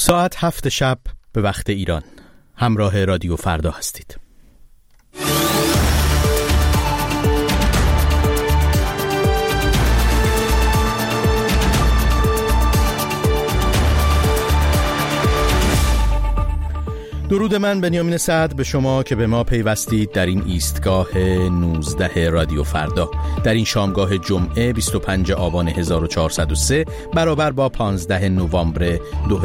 ساعت 7 شب به وقت ایران همراه رادیو فردا هستید. درود من بنیامین سعد به شما که به ما پیوستید در این ایستگاه 19 رادیو فردا در این شامگاه جمعه 25 آبان 1403 برابر با 15 نوامبر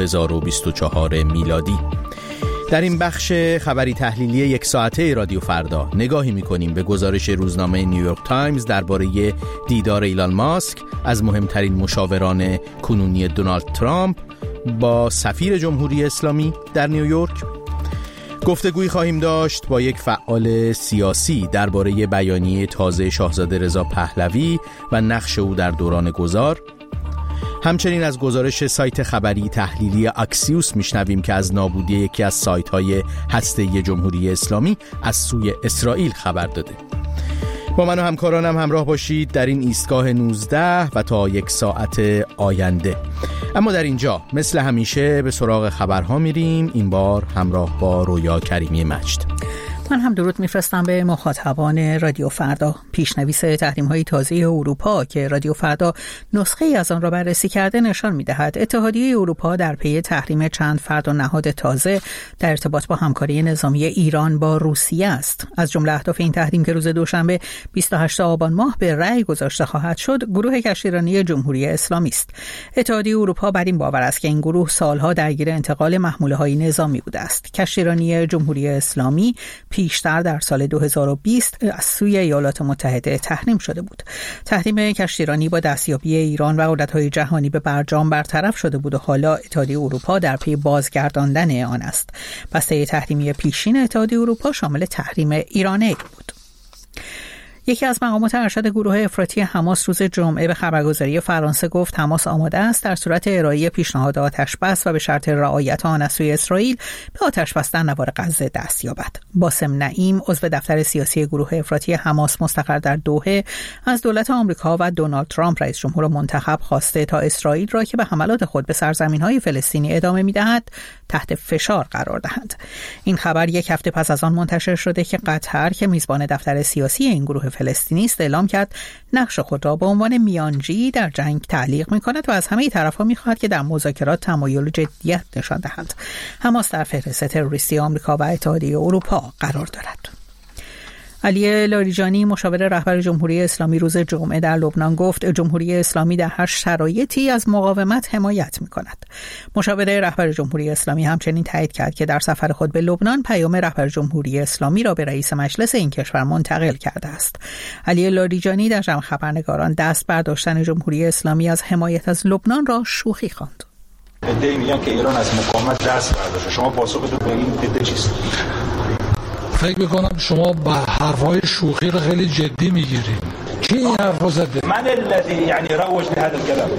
2024 میلادی. در این بخش خبری تحلیلی یک ساعته رادیو فردا نگاهی می‌کنیم به گزارش روزنامه نیویورک تایمز درباره دیدار ایلان ماسک از مهمترین مشاوران کنونی دونالد ترامپ با سفیر جمهوری اسلامی در نیویورک. گفتگویی خواهیم داشت با یک فعال سیاسی درباره بیانیه تازه شاهزاده رضا پهلوی و نقش او در دوران گذار. همچنین از گزارش سایت خبری تحلیلی اکسیوس میشنویم که از نابودی یکی از سایت‌های هسته‌ای جمهوری اسلامی از سوی اسرائیل خبر داده. با من و همکارانم همراه باشید در این ایستگاه 19 و تا یک ساعت آینده. اما در اینجا مثل همیشه به سراغ خبرها میریم، این بار همراه با رویا کریمی مجد. من هم درود میفرستم به مخاطبان رادیو فردا. پیشنویس تحریم‌های تازه اروپا که رادیو فردا نسخه‌ای از آن را بررسی کرده نشان می‌دهد اتحادیه اروپا در پی تحریم چند فرد و نهاد تازه در ارتباط با همکاری نظامی ایران با روسیه است. از جمله اهداف این تحریم که روز دوشنبه 28 آبان ماه به رأی گذاشته خواهد شد، گروه کشتیرانی جمهوری اسلامی است. اتحادیه اروپا بر این باور است که این گروه سالها درگیر انتقال محموله‌های نظامی بوده است. کشتیرانی جمهوری اسلامی پیشتر در سال 2020 از سوی ایالات متحده تحریم شده بود. تحریم کشتیرانی با دستیابی ایران و قدرت‌های جهانی به برجام برطرف شده بود و حالا اتحادیه اروپا در پی بازگرداندن آن است. بسته تحریمی پیشین اتحادیه اروپا شامل تحریم ایران بود. یکی از مقامات ارشد گروه افراطی حماس روز جمعه به خبرگزاری فرانسه گفت حماس آماده است در صورت ارائه پیشنهاد آتش‌بس و به شرط رعایت آن از سوی اسرائیل به آتش‌بس در نوار غزه دست یابد. باسم نعیم عضو دفتر سیاسی گروه افراطی حماس مستقر در دوحه از دولت آمریکا و دونالد ترامپ رئیس جمهور منتخب خواسته تا اسرائیل را که به حملات خود به سرزمین‌های فلسطینی ادامه می‌دهد تحت فشار قرار دهند. این خبر یک هفته پس از آن منتشر شده که قطر که میزبان دفتر سیاسی این گروه فلسطینی است اعلام کرد نقش خود را به عنوان میانجی در جنگ تعلیق می‌کند و از همه طرف‌ها می‌خواهد که در مذاکرات تمایل و جدیت نشان دهند. حماس در فهرست تروریستی آمریکا و اتحادیه اروپا قرار دارد. علی لاریجانی مشاور رهبر جمهوری اسلامی روز جمعه در لبنان گفت جمهوری اسلامی در هر شرایطی از مقاومت حمایت می‌کند. مشاور رهبر جمهوری اسلامی همچنین تایید کرد که در سفر خود به لبنان پیام رهبر جمهوری اسلامی را به رئیس مجلس این کشور منتقل کرده است. علی لاریجانی در جمع خبرنگاران دست برداشتن جمهوری اسلامی از حمایت از لبنان را شوخی خواند. ادعی میگن که ایران از مقاومت دست برداشته. شما پاسختون به این ادعا چیست؟ فکر میکنم شما با حرفای شوخی رو خیلی جدی میگیرید. کی این حرف رو زده؟ من الذی یعنی روج لهذا الكلام.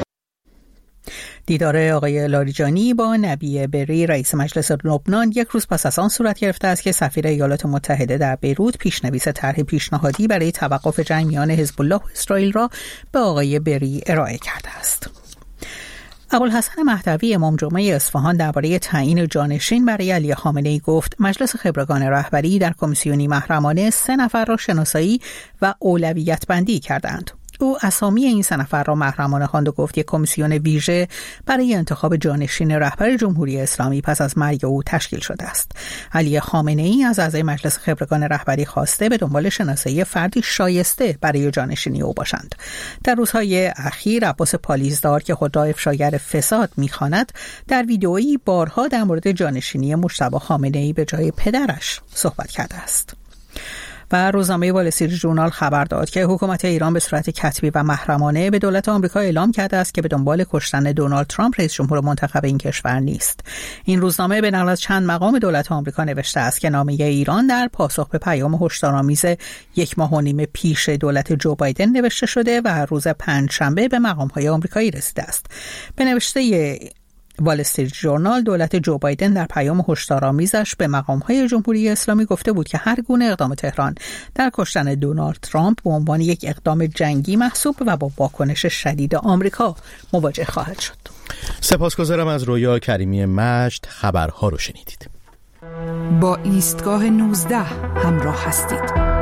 دیدار آقای لاریجانی با نبی بری رئیس مجلس لبنان یک روز پس از آن صورت گرفته است که سفیر ایالات متحده در بیروت پیشنویس طرح پیشنهادی برای توقف جنگ میان حزب الله و اسرائیل را به آقای بری ارائه کرده است. ابوالحسن مهدوی امام جمعه اصفهان درباره تعیین جانشین برای علی خامنه‌ای گفت مجلس خبرگان رهبری در کمیسیونی محرمانه 3 نفر را شناسایی و اولویت بندی کردند. او اسامی این 3 نفر را محرمانه خواند و گفت یک کمیسیون ویژه برای انتخاب جانشین رهبر جمهوری اسلامی پس از مرگ او تشکیل شده است. علی خامنه‌ای از اعضای مجلس خبرگان رهبری خواسته به دنبال شناسایی فردی شایسته برای جانشینی او باشند. در روزهای اخیر عباس پالیزدار که خود را افشاگر فساد می‌خواند در ویدئویی بارها در مورد جانشینی مجتبی خامنه‌ای به جای پدرش صحبت کرده است. و روزنامه وال استریت ژورنال خبر داد که حکومت ایران به صورت کتبی و محرمانه به دولت آمریکا اعلام کرده است که به دنبال کشتن دونالد ترامپ رئیس جمهور منتخب این کشور نیست. این روزنامه به نقل از چند مقام دولت آمریکا نوشته است که نامه ایران در پاسخ به پیام هشدارآمیز 1.5 ماه پیش دولت جو بایدن نوشته شده و روز پنجشنبه به مقام‌های آمریکایی رسیده است. به نوشته وال استریت ژورنال دولت جو بایدن در پیام هشدارآمیزش به مقام‌های جمهوری اسلامی گفته بود که هر گونه اقدام تهران در کشتن دونالد ترامپ به عنوان یک اقدام جنگی محسوب و با واکنش شدید آمریکا مواجه خواهد شد. سپاسگزارم از رویا کریمی مجد. خبرها رو شنیدید. با ایستگاه 19 همراه هستید.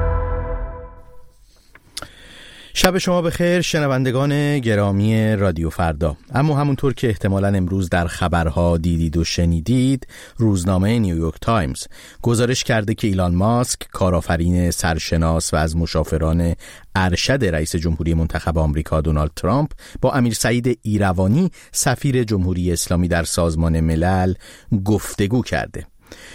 شب شما بخیر شنوندگان گرامی رادیو فردا. اما همونطور که احتمالاً امروز در خبرها دیدید و شنیدید، روزنامه نیویورک تایمز گزارش کرده که ایلان ماسک، کارآفرین سرشناس و از مشاوران ارشد رئیس جمهوری منتخب آمریکا دونالد ترامپ، با امیر سعید ایروانی سفیر جمهوری اسلامی در سازمان ملل گفتگو کرده.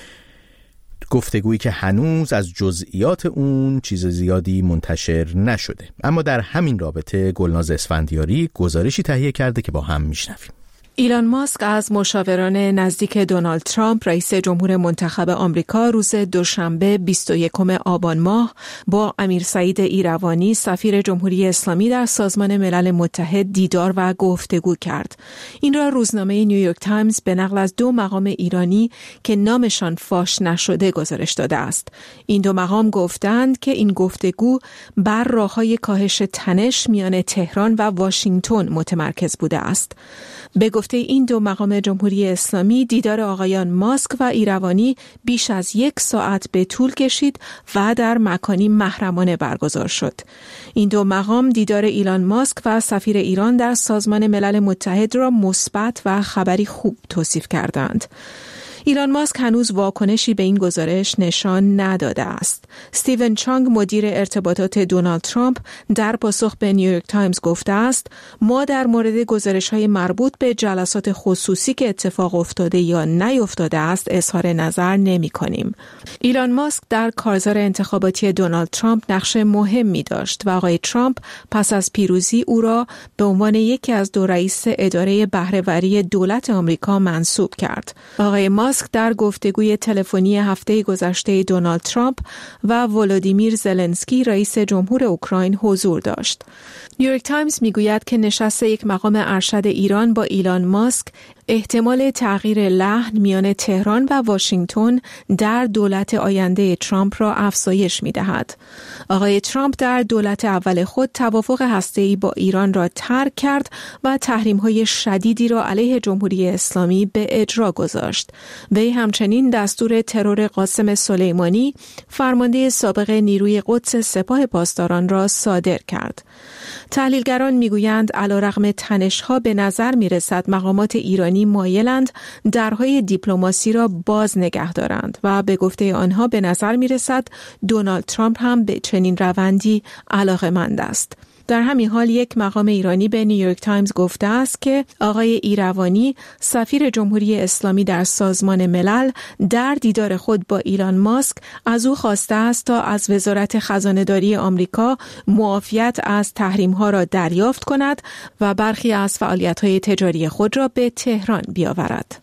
گفتگویی که هنوز از جزئیات اون چیز زیادی منتشر نشده، اما در همین رابطه گلناز اسفندیاری گزارشی تهیه کرده که با هم میشنویم. ایلان ماسک از مشاوران نزدیک دونالد ترامپ رئیس جمهور منتخب آمریکا روز دوشنبه 21 آبان ماه با امیر سعید ایروانی سفیر جمهوری اسلامی در سازمان ملل متحد دیدار و گفتگو کرد. این را روزنامه نیویورک تایمز به نقل از 2 مقام ایرانی که نامشان فاش نشده گزارش داده است. این 2 مقام گفتند که این گفتگو بر راه‌های کاهش تنش میان تهران و واشنگتن متمرکز بوده است. به گفته این 2 مقام جمهوری اسلامی، دیدار آقایان ماسک و ایروانی بیش از 1 ساعت به طول کشید و در مکانی محرمانه برگزار شد. این 2 مقام دیدار ایلان ماسک و سفیر ایران در سازمان ملل متحد را مثبت و خبری خوب توصیف کردند. ایلان ماسک هنوز واکنشی به این گزارش نشان نداده است. استیون چانگ مدیر ارتباطات دونالد ترامپ در پاسخ به نیویورک تایمز گفته است: ما در مورد گزارش‌های مربوط به جلسات خصوصی که اتفاق افتاده یا نیفتاده است اظهار نظر نمی‌کنیم. ایلان ماسک در کارزار انتخاباتی دونالد ترامپ نقش مهمی داشت و آقای ترامپ پس از پیروزی او را به عنوان یکی از 2 رئیس اداره بهره‌وری دولت آمریکا منصوب کرد. آقای ماسک در گفتگوی تلفنی هفته گذشته دونالد ترامپ و ولودیمیر زلنسکی رئیس جمهور اوکراین حضور داشت. نیویورک تایمز میگوید که نشست یک مقام ارشد ایران با ایلان ماسک احتمال تغییر لحن میان تهران و واشنگتن در دولت آینده ترامپ را افزایش می‌دهد. آقای ترامپ در دولت اول خود توافق هسته‌ای با ایران را ترک کرد و تحریم‌های شدیدی را علیه جمهوری اسلامی به اجرا گذاشت. وی همچنین دستور ترور قاسم سلیمانی، فرمانده سابق نیروی قدس سپاه پاسداران را صادر کرد. تحلیلگران میگویند علیرغم تنش‌ها به نظر میرسد مقامات ایرانی مایلند درهای دیپلماسی را باز نگه دارند و به گفته آنها به نظر میرسد دونالد ترامپ هم به چنین روندی علاقه‌مند است. در همین حال یک مقام ایرانی به نیویورک تایمز گفته است که آقای ایروانی سفیر جمهوری اسلامی در سازمان ملل در دیدار خود با ایلان ماسک از او خواسته است تا از وزارت خزانه‌داری آمریکا معافیت از تحریم‌ها را دریافت کند و برخی از فعالیت‌های تجاری خود را به تهران بیاورد.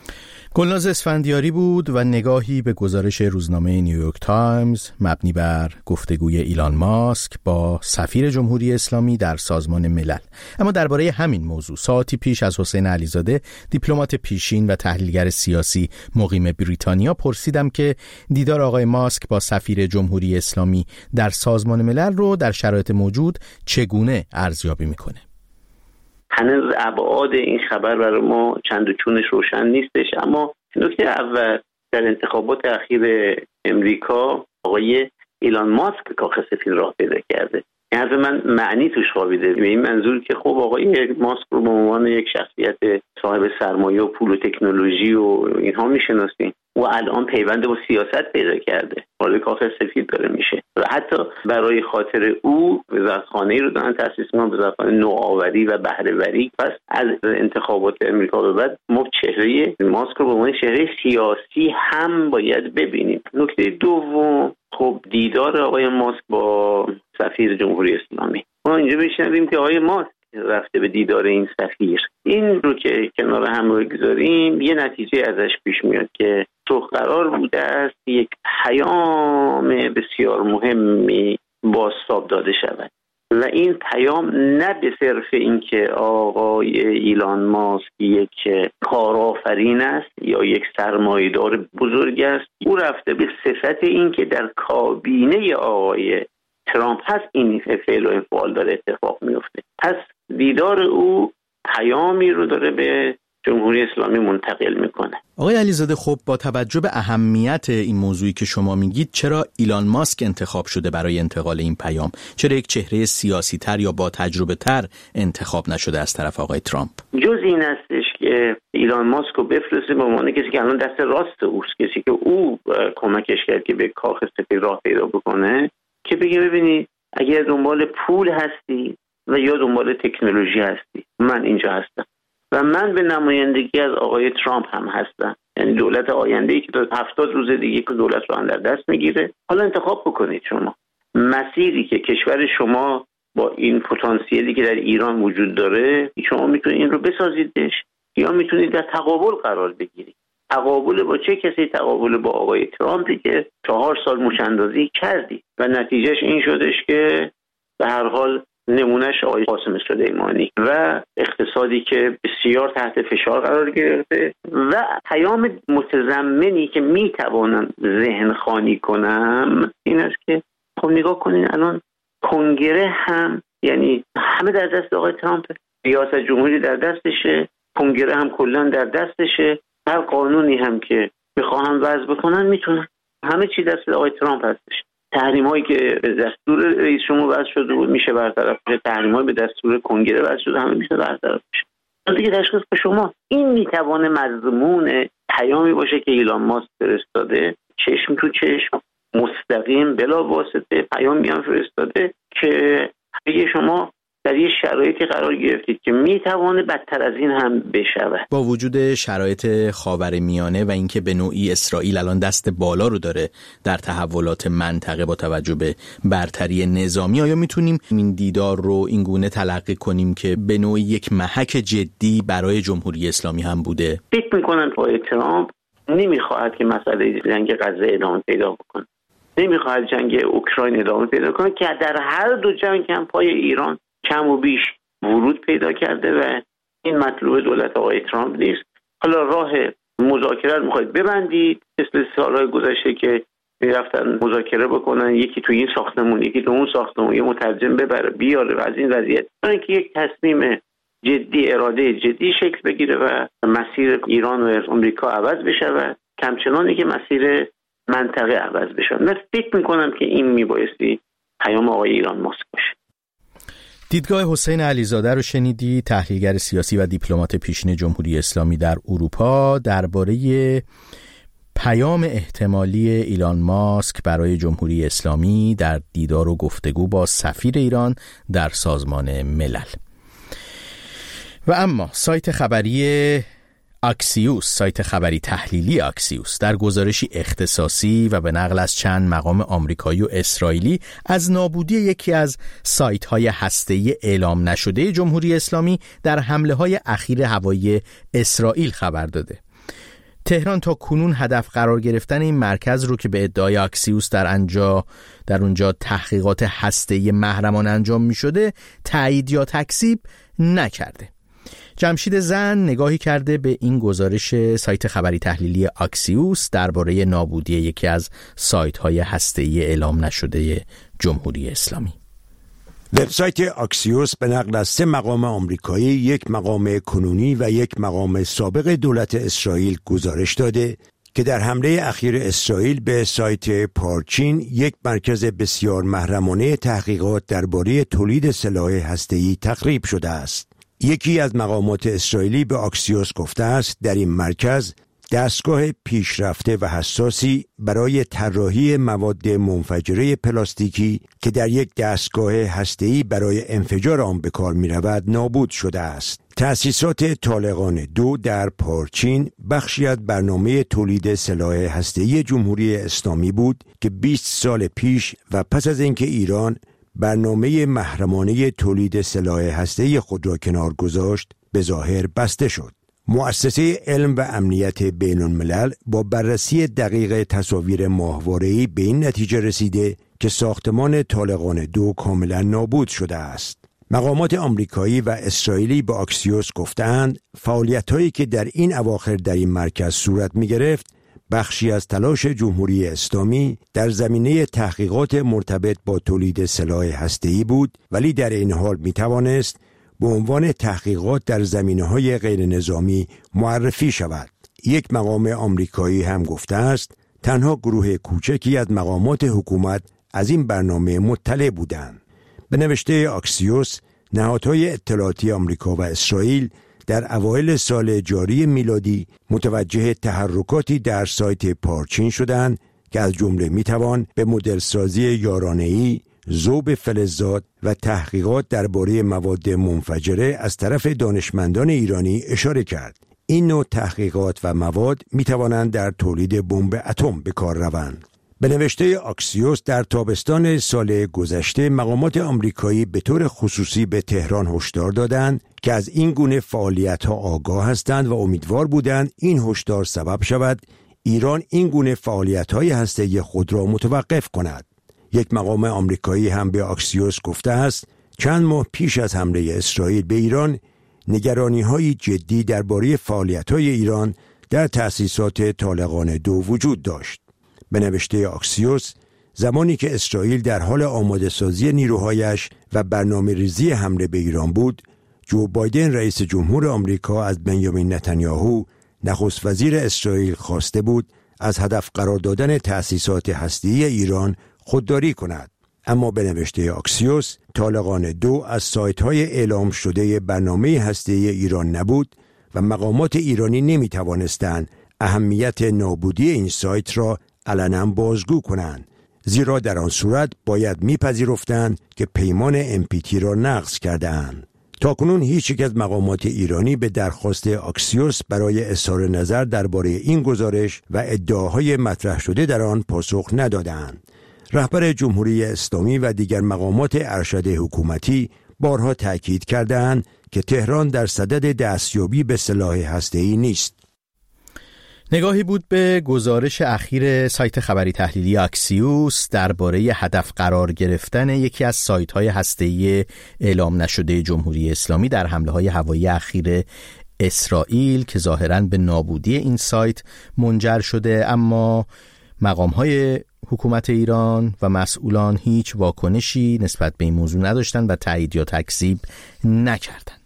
گلناز اسفندیاری بود و نگاهی به گزارش روزنامه نیویورک تایمز مبنی بر گفتگوی ایلان ماسک با سفیر جمهوری اسلامی در سازمان ملل. اما درباره همین موضوع ساعتی پیش از حسین علیزاده، دیپلمات پیشین و تحلیلگر سیاسی مقیم بریتانیا، پرسیدم که دیدار آقای ماسک با سفیر جمهوری اسلامی در سازمان ملل رو در شرایط موجود چگونه ارزیابی میکنه. هنوز ابعاد این خبر برای ما چند و چونش روشن نیستش، اما نکته اول در انتخابات اخیر امریکا آقای ایلان ماسک کاخ سفید راه پیدا کرده. این حرف من معنی توش خوابیده، به این منظور که خب آقای ماسک رو به عنوان یک شخصیت صاحب سرمایه و پول و تکنولوژی و اینها میشناسیم و الان پیوند با سیاست پیدا کرده، وارد کاخ سفید داره میشه و حتی برای خاطر او وزارتخانه‌ای رو دارن تأسیس می‌کنن، وزارتخانه نوآوری و بهره‌وری. پس از انتخابات امریکا به بعد ما چهره ماسک رو به عنوان چهره سیاسی هم باید ببینیم. نکته دوم، خب دیدار آقای ماسک با سفیر جمهوری اسلامی، ما اینجا بشنویم که آقای ماسک رفته به دیدار این سفیر. این رو که کنار هم بگذاریم یه نتیجه ازش پیش میاد که تو قرار بوده است یک پیام بسیار مهمی بازتاب داده شود. و این پیام نه به صرف این که آقای ایلان ماسک یک کارآفرین است یا یک سرمایه‌دار بزرگ است، او رفته به صفت این که در کابینه آقای ترامپ هست این فعل و انفعال داره اتفاق میفته. پس دیدار او پیامی رو داره به جمهوری اسلامی منتقل میکنه. آقای علیزاده، خب با توجه به اهمیت این موضوعی که شما میگید، چرا ایلان ماسک انتخاب شده برای انتقال این پیام؟ چرا یک چهره سیاسی تر یا با تجربه تر انتخاب نشده از طرف آقای ترامپ؟ جز این هستش که ایلان ماسک رو بفرسته به عنوان کسی که الان دست راست اوست، کسی که او کمکش کرد که به کاخ سفید راه پیدا بکنه، که بگه ببینید اگر دنبال پول هستی و یا دنبال تکنولوژی هستی، من اینجا هستم و من به نمایندگی از آقای ترامپ هم هستم. یعنی دولت آینده‌ای که 70 روز دیگه که دولت رو هم در دست میگیره، حالا انتخاب بکنید شما مسیری که کشور شما با این پتانسیلی که در ایران وجود داره، شما میتونید این رو بسازیدش یا میتونید در تقابل قرار بگیرید. تقابل با چه کسی؟ تقابل با آقای ترامپی که 4 سال موش‌اندازی کردی و نتیجهش این شدش که به هر حال نمونهش آقای قاسم سلیمانی و اقتصادی که بسیار تحت فشار قرار گرفته و پیام متضمنی که میتوانم ذهن خوانی کنم این است که خب نگاه کنین الان کنگره هم، یعنی همه در دست آقای ترامپ، ریاست جمهوری در دستشه، کنگره هم کلا در دستشه، هر قانونی هم که بخواهم وضع بکنن میتونن، همه چی دست آقای ترامپ هستش. تحریم هایی که به دستور رئیس جمهور وضع شده بود میشه برطرف بشه، تحریم هایی به دستور کنگره وضع شده همه میشه برطرف بشه. دیگه تشخیص به شما. این میتوانه مضمون پیامی باشه که ایلان ماسک فرستاده، چشم تو چشم، مستقیم بلا واسطه پیامی هم فرستاده که اگه شما در یه شرایطی قرار گرفتید که میتوانه بدتر از این هم بشود. با وجود شرایط خاورمیانه و اینکه به نوعی اسرائیل الان دست بالا رو داره در تحولات منطقه با توجه به برتری نظامی، آیا میتونیم این دیدار رو این گونه تلقی کنیم که به نوعی یک محک جدی برای جمهوری اسلامی هم بوده؟ فکر میکنم آقای ترامپ نمیخواهد که مسئله جنگ غزه ادامه پیدا بکنه، نمیخواهد جنگ اوکراین ادامه پیدا کنه که در هر دو جنگ هم پای ایران کم و بیش ورود پیدا کرده و این مطلوب دولت آقای ترامپ نیست. حالا راه مذاکره رو میخواید ببندید مثل سالهای گذشته که میرفتن مذاکره بکنن، یکی تو این ساختمون یکی تو اون ساختمون، یه مترجم ببره بیاره و از این وضعیت، برای اینکه یک تصمیم جدی، اراده جدی شکل بگیره و مسیر ایران و آمریکا عوض بشه و کمچنانی که مسیر منطقه عوض بشه. من فکر میکنم که این میبایستی پیام آقای ایلان ماسک باشه. دیدگاه حسین علیزاده رو شنیدی، تحلیلگر سیاسی و دیپلمات پیشین جمهوری اسلامی در اروپا، درباره پیام احتمالی ایلان ماسک برای جمهوری اسلامی در دیدار و گفتگو با سفیر ایران در سازمان ملل. و اما سایت خبری اکسیوس، سایت خبری تحلیلی اکسیوس، در گزارشی اختصاصی و به نقل از چند مقام آمریکایی و اسرائیلی از نابودی یکی از سایت‌های هسته‌ای اعلام نشده جمهوری اسلامی در حمله‌های اخیر هوایی اسرائیل خبر داده. تهران تا کنون هدف قرار گرفتن این مرکز رو که به ادعای اکسیوس در اونجا تحقیقات هسته‌ای محرمانه انجام می‌شده تایید یا تکذیب نکرده. جمشید زن نگاهی کرده به این گزارش سایت خبری تحلیلی اکسیوس درباره نابودی یکی از سایت‌های هسته‌ای اعلام نشده جمهوری اسلامی. وبسایت اکسیوس به نقل از 3 مقام آمریکایی، 1 مقام کنونی و 1 مقام سابق دولت اسرائیل گزارش داده که در حمله اخیر اسرائیل به سایت پارچین، یک مرکز بسیار محرمانه تحقیقات درباره تولید سلاح هسته‌ای تخریب شده است. یکی از مقامات اسرائیلی به اکسیوس گفته است در این مرکز دستگاه پیشرفته و حساسی برای طراحی مواد منفجره پلاستیکی که در یک دستگاه هسته‌ای برای انفجار آن به کار می‌رود نابود شده است. تأسیسات طالقان 2 در پارچین بخشی از برنامه تولید سلاح هسته‌ای جمهوری اسلامی بود که 20 سال پیش و پس از اینکه ایران برنامه محرمانه تولید سلاح هسته‌ای خود را کنار گذاشت به ظاهر بسته شد. مؤسسه علم و امنیت بین الملل با بررسی دقیق تصاویر ماهواره‌ای به این نتیجه رسیده که ساختمان طالقان 2 کاملا نابود شده است. مقامات آمریکایی و اسرائیلی به آکسیوس گفتند فعالیت‌هایی که در این اواخر در این مرکز صورت می‌گرفت بخشی از تلاش جمهوری اسلامی در زمینه تحقیقات مرتبط با تولید سلاح هسته‌ای بود، ولی در این حال می‌توانست به عنوان تحقیقات در زمینه‌های غیر نظامی معرفی شود. یک مقام آمریکایی هم گفته است تنها گروه کوچکی از مقامات حکومت از این برنامه مطلع بودند. به نوشته آکسیوس، نهادهای اطلاعاتی آمریکا و اسرائیل در اوایل سال جاری میلادی متوجه تحرکاتی در سایت پارچین شدند که از جمله میتوان به مدلسازی یارانه‌ای، ذوب فلزات و تحقیقات درباره مواد منفجره از طرف دانشمندان ایرانی اشاره کرد. این نوع تحقیقات و مواد میتوانند در تولید بمب اتم به کار روند. به نوشته آکسیوس، در تابستان سال گذشته مقامات آمریکایی به طور خصوصی به تهران هشدار دادند که از این گونه فعالیت‌ها آگاه هستند و امیدوار بودند این هشدار سبب شود ایران این گونه فعالیت‌های هسته‌ای خود را متوقف کند. یک مقام آمریکایی هم به آکسیوس گفته است چند ماه پیش از حمله اسرائیل به ایران نگرانی‌های جدی درباره فعالیت‌های ایران در تأسیسات طالقان 2 وجود داشت. به نوشته آکسیوس، زمانی که اسرائیل در حال آماده سازی نیروهایش و برنامه ریزی حمله به ایران بود، جو بایدن رئیس جمهور آمریکا از بنیامین نتانیاهو نخست وزیر اسرائیل خواسته بود از هدف قرار دادن تأسیسات هسته‌ای ایران خودداری کند. اما به نوشته آکسیوس، طالقان 2 از سایت‌های اعلام شده برنامه هسته‌ای ایران نبود و مقامات ایرانی نمی‌توانستند اهمیت نابودی این سایت را علنا بازگو کنند، زیرا در آن صورت باید میپذیرفتند که پیمان NPT را نقض کرده‌اند. تاکنون هیچ یک از مقامات ایرانی به درخواست آکسیوس برای اظهار نظر درباره این گزارش و ادعاهای مطرح شده در آن پاسخ ندادند. رهبر جمهوری اسلامی و دیگر مقامات ارشد حکومتی بارها تاکید کردند که تهران در صدد دستیابی به سلاح هسته‌ای نیست. نگاهی بود به گزارش اخیر سایت خبری تحلیلی آکسیوس درباره هدف قرار گرفتن یکی از سایت‌های هسته‌ای اعلام نشده جمهوری اسلامی در حمله‌های هوایی اخیر اسرائیل که ظاهراً به نابودی این سایت منجر شده، اما مقام‌های حکومت ایران و مسئولان هیچ واکنشی نسبت به این موضوع نداشتند و تایید یا تکذیب نکردند.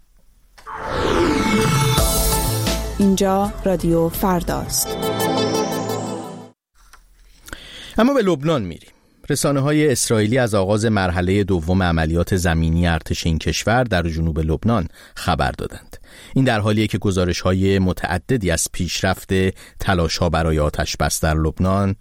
اینجا رادیو فرداست. اما به لبنان میریم. رسانه‌های اسرائیلی از آغاز مرحله دوم عملیات زمینی ارتش این کشور در جنوب لبنان خبر دادند. این در حالیه که گزارش‌های متعددی از پیشرفت تلاش‌ها برای آتش‌بس در لبنان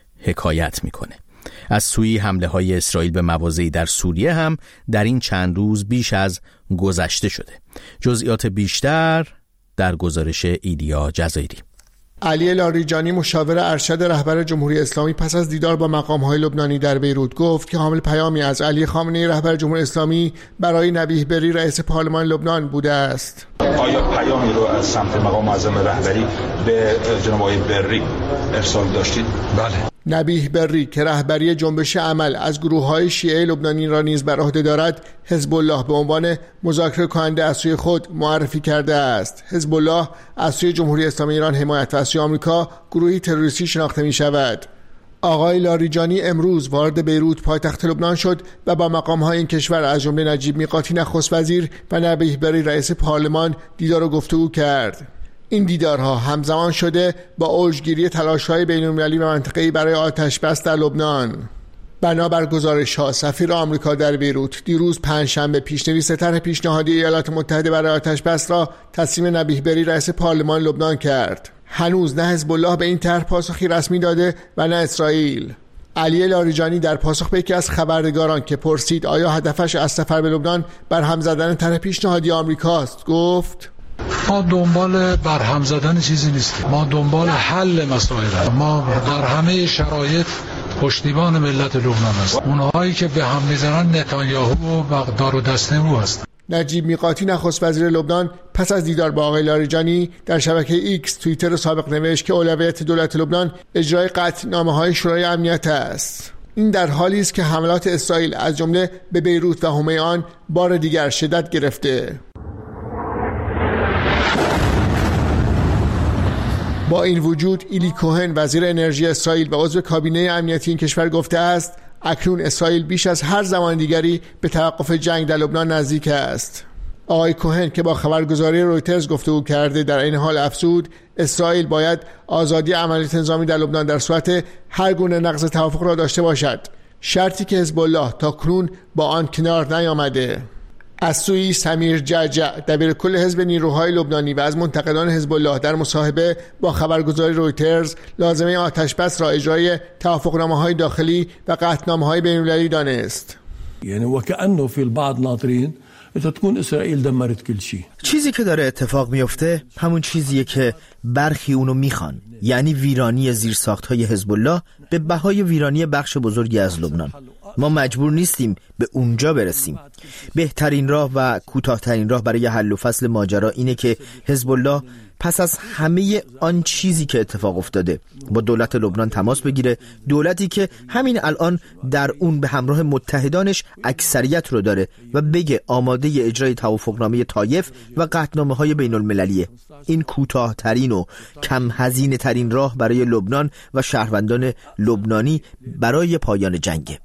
حکایت میکنه. از سوی حمله‌های اسرائیل به مواضعی در سوریه هم در این چند روز بیش از گذشته شده. جزئیات بیشتر در گزارش ایلیا جزایری. علی لاریجانی مشاور ارشد رهبر جمهوری اسلامی پس از دیدار با مقام‌های لبنانی در بیروت گفت که حامل پیامی از علی خامنه‌ای رهبر جمهوری اسلامی برای نبیه بری رئیس پارلمان لبنان بوده است. آیا پیامی رو از سمت مقام معظم رهبری به جناب آقای بری ارسال داشتید؟ بله. نبیه بری که رهبری جنبش عمل از گروه‌های شیعه لبنانی را نیز بر عهده دارد، حزب الله به عنوان مذاکره کننده از سوی خود معرفی کرده است. حزب الله از سوی جمهوری اسلامی ایران حمایت و از سوی آمریکا گروهی تروریستی شناخته می شود. آقای لاریجانی امروز وارد بیروت پایتخت لبنان شد و با مقام‌های این کشور از جمله نجیب میقاتی نخست وزیر و نبیه بری رئیس پارلمان دیدار و گفتگو کرد. این دیدارها همزمان شده با اوجگیری تلاش‌های بین‌المللی و منطقه‌ای برای آتش‌بس در لبنان. بنابر گزارش‌ها، سفیر آمریکا در بیروت دیروز پنجشنبه پیشنویس طرح پیشنهادی ایالات متحده برای آتش‌بس را تسلیم نبیه بری رئیس پارلمان لبنان کرد. هنوز نه حزب الله به این طرح پاسخی رسمی داده و نه اسرائیل. علی لاریجانی در پاسخ به یکی از خبرنگاران که پرسید آیا هدفش از سفر به لبنان برهم زدن طرح پیشنهادی آمریکاست، گفت: ما دنبال برهم زدن چیزی نیستیم، ما دنبال حل مسائل. ما در همه شرایط پشتیبان ملت لبنان هستیم. اونهایی که به هم میزنن نتانیاهو و دار و دسته او هستند. نجیب میقاتی نخست وزیر لبنان پس از دیدار با آقای لاریجانی در شبکه ایکس توییتر سابق نوشت که اولویت دولت لبنان اجرای قطعنامه‌های شورای امنیت است. این در حالی است که حملات اسرائیل از جمله به بیروت و حومه آن بار دیگر شدت گرفته. با این وجود ایلی کوهن وزیر انرژی اسرائیل و عضو کابینه امنیتی این کشور گفته است اکنون اسرائیل بیش از هر زمان دیگری به توقف جنگ در لبنان نزدیک است. آقای کوهن که با خبرگزاری رویترز گفتگو کرده در این حال افزود اسرائیل باید آزادی عملیات نظامی در لبنان در صورت هر گونه نقض توافق را داشته باشد، شرطی که حزب الله تاکنون با آن کنار نیامده. از سوی سمیر جعجع دبیرکل حزب نیروهای لبنانی و از منتقدان حزب الله در مصاحبه با خبرگزاری رویترز لازمه آتشبس را اجرای توافقنامه‌های داخلی و قطعنامه‌های بین‌المللی دانست. یعنی وکأنه فی البعض ناظرین تكون اسرائیل دمرت کل شيء. چیزی که داره اتفاق میفته همون چیزیه که برخی اونو میخوان، یعنی ویرانی زیرساخت‌های حزب الله به بهای ویرانی بخش بزرگی از لبنان. ما مجبور نیستیم به اونجا برسیم. بهترین راه و کوتاه‌ترین راه برای حل و فصل ماجرا اینه که حزب الله پس از همه آن چیزی که اتفاق افتاده با دولت لبنان تماس بگیره، دولتی که همین الان در اون به همراه متحدانش اکثریت رو داره و بگه آماده اجرای توافقنامه طایف و قطعنامه‌های بین‌المللیه. این کوتاه‌ترین و کم هزینه ترین راه برای لبنان و شهروندان لبنانی برای پایان جنگ.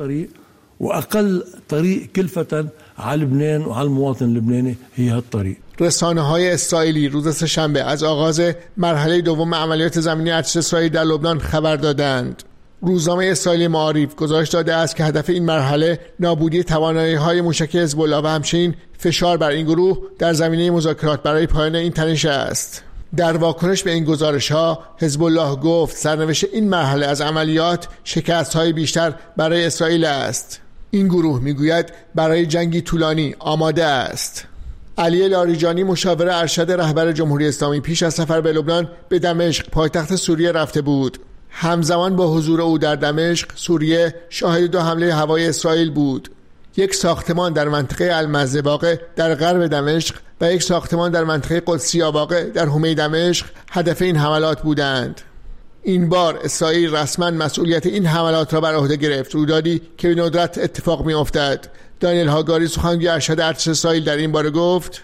و اقل طریق کلفة على لبنان و على المواطن اللبناني هي هالطريق. رسانه‌های اسرائیلی روز سه‌شنبه از آغاز مرحله دوم عملیات زمینی ارتش اسرائیل در لبنان خبر دادند. روزنامه اسرائیلی معارف گزارش داده است که هدف این مرحله نابودی توانایی‌های موشکی حزب الله و همچنین فشار بر این گروه در زمینه مذاکرات برای پایان این تنش است. در واکنش به این گزارش‌ها حزب الله گفت سرنوشت این مرحله از عملیات شکست‌های بیشتر برای اسرائیل است. این گروه میگوید برای جنگی طولانی آماده است. علی لاریجانی مشاور ارشد رهبر جمهوری اسلامی پیش از سفر به لبنان به دمشق پایتخت سوریه رفته بود. همزمان با حضور او در دمشق سوریه شاهد 2 حمله هوایی اسرائیل بود. یک ساختمان در منطقه المزباقه در غرب دمشق و یک ساختمان در منطقه قدسی آباقه در حومه دمشق هدف این حملات بودند. این بار اسرائیل رسما مسئولیت این حملات را بر عهده گرفت، رویدادی که به ندرت اتفاق می افتد. دانیل هاگاری سخنگوی ارشد ارتش اسرائیل در این باره گفت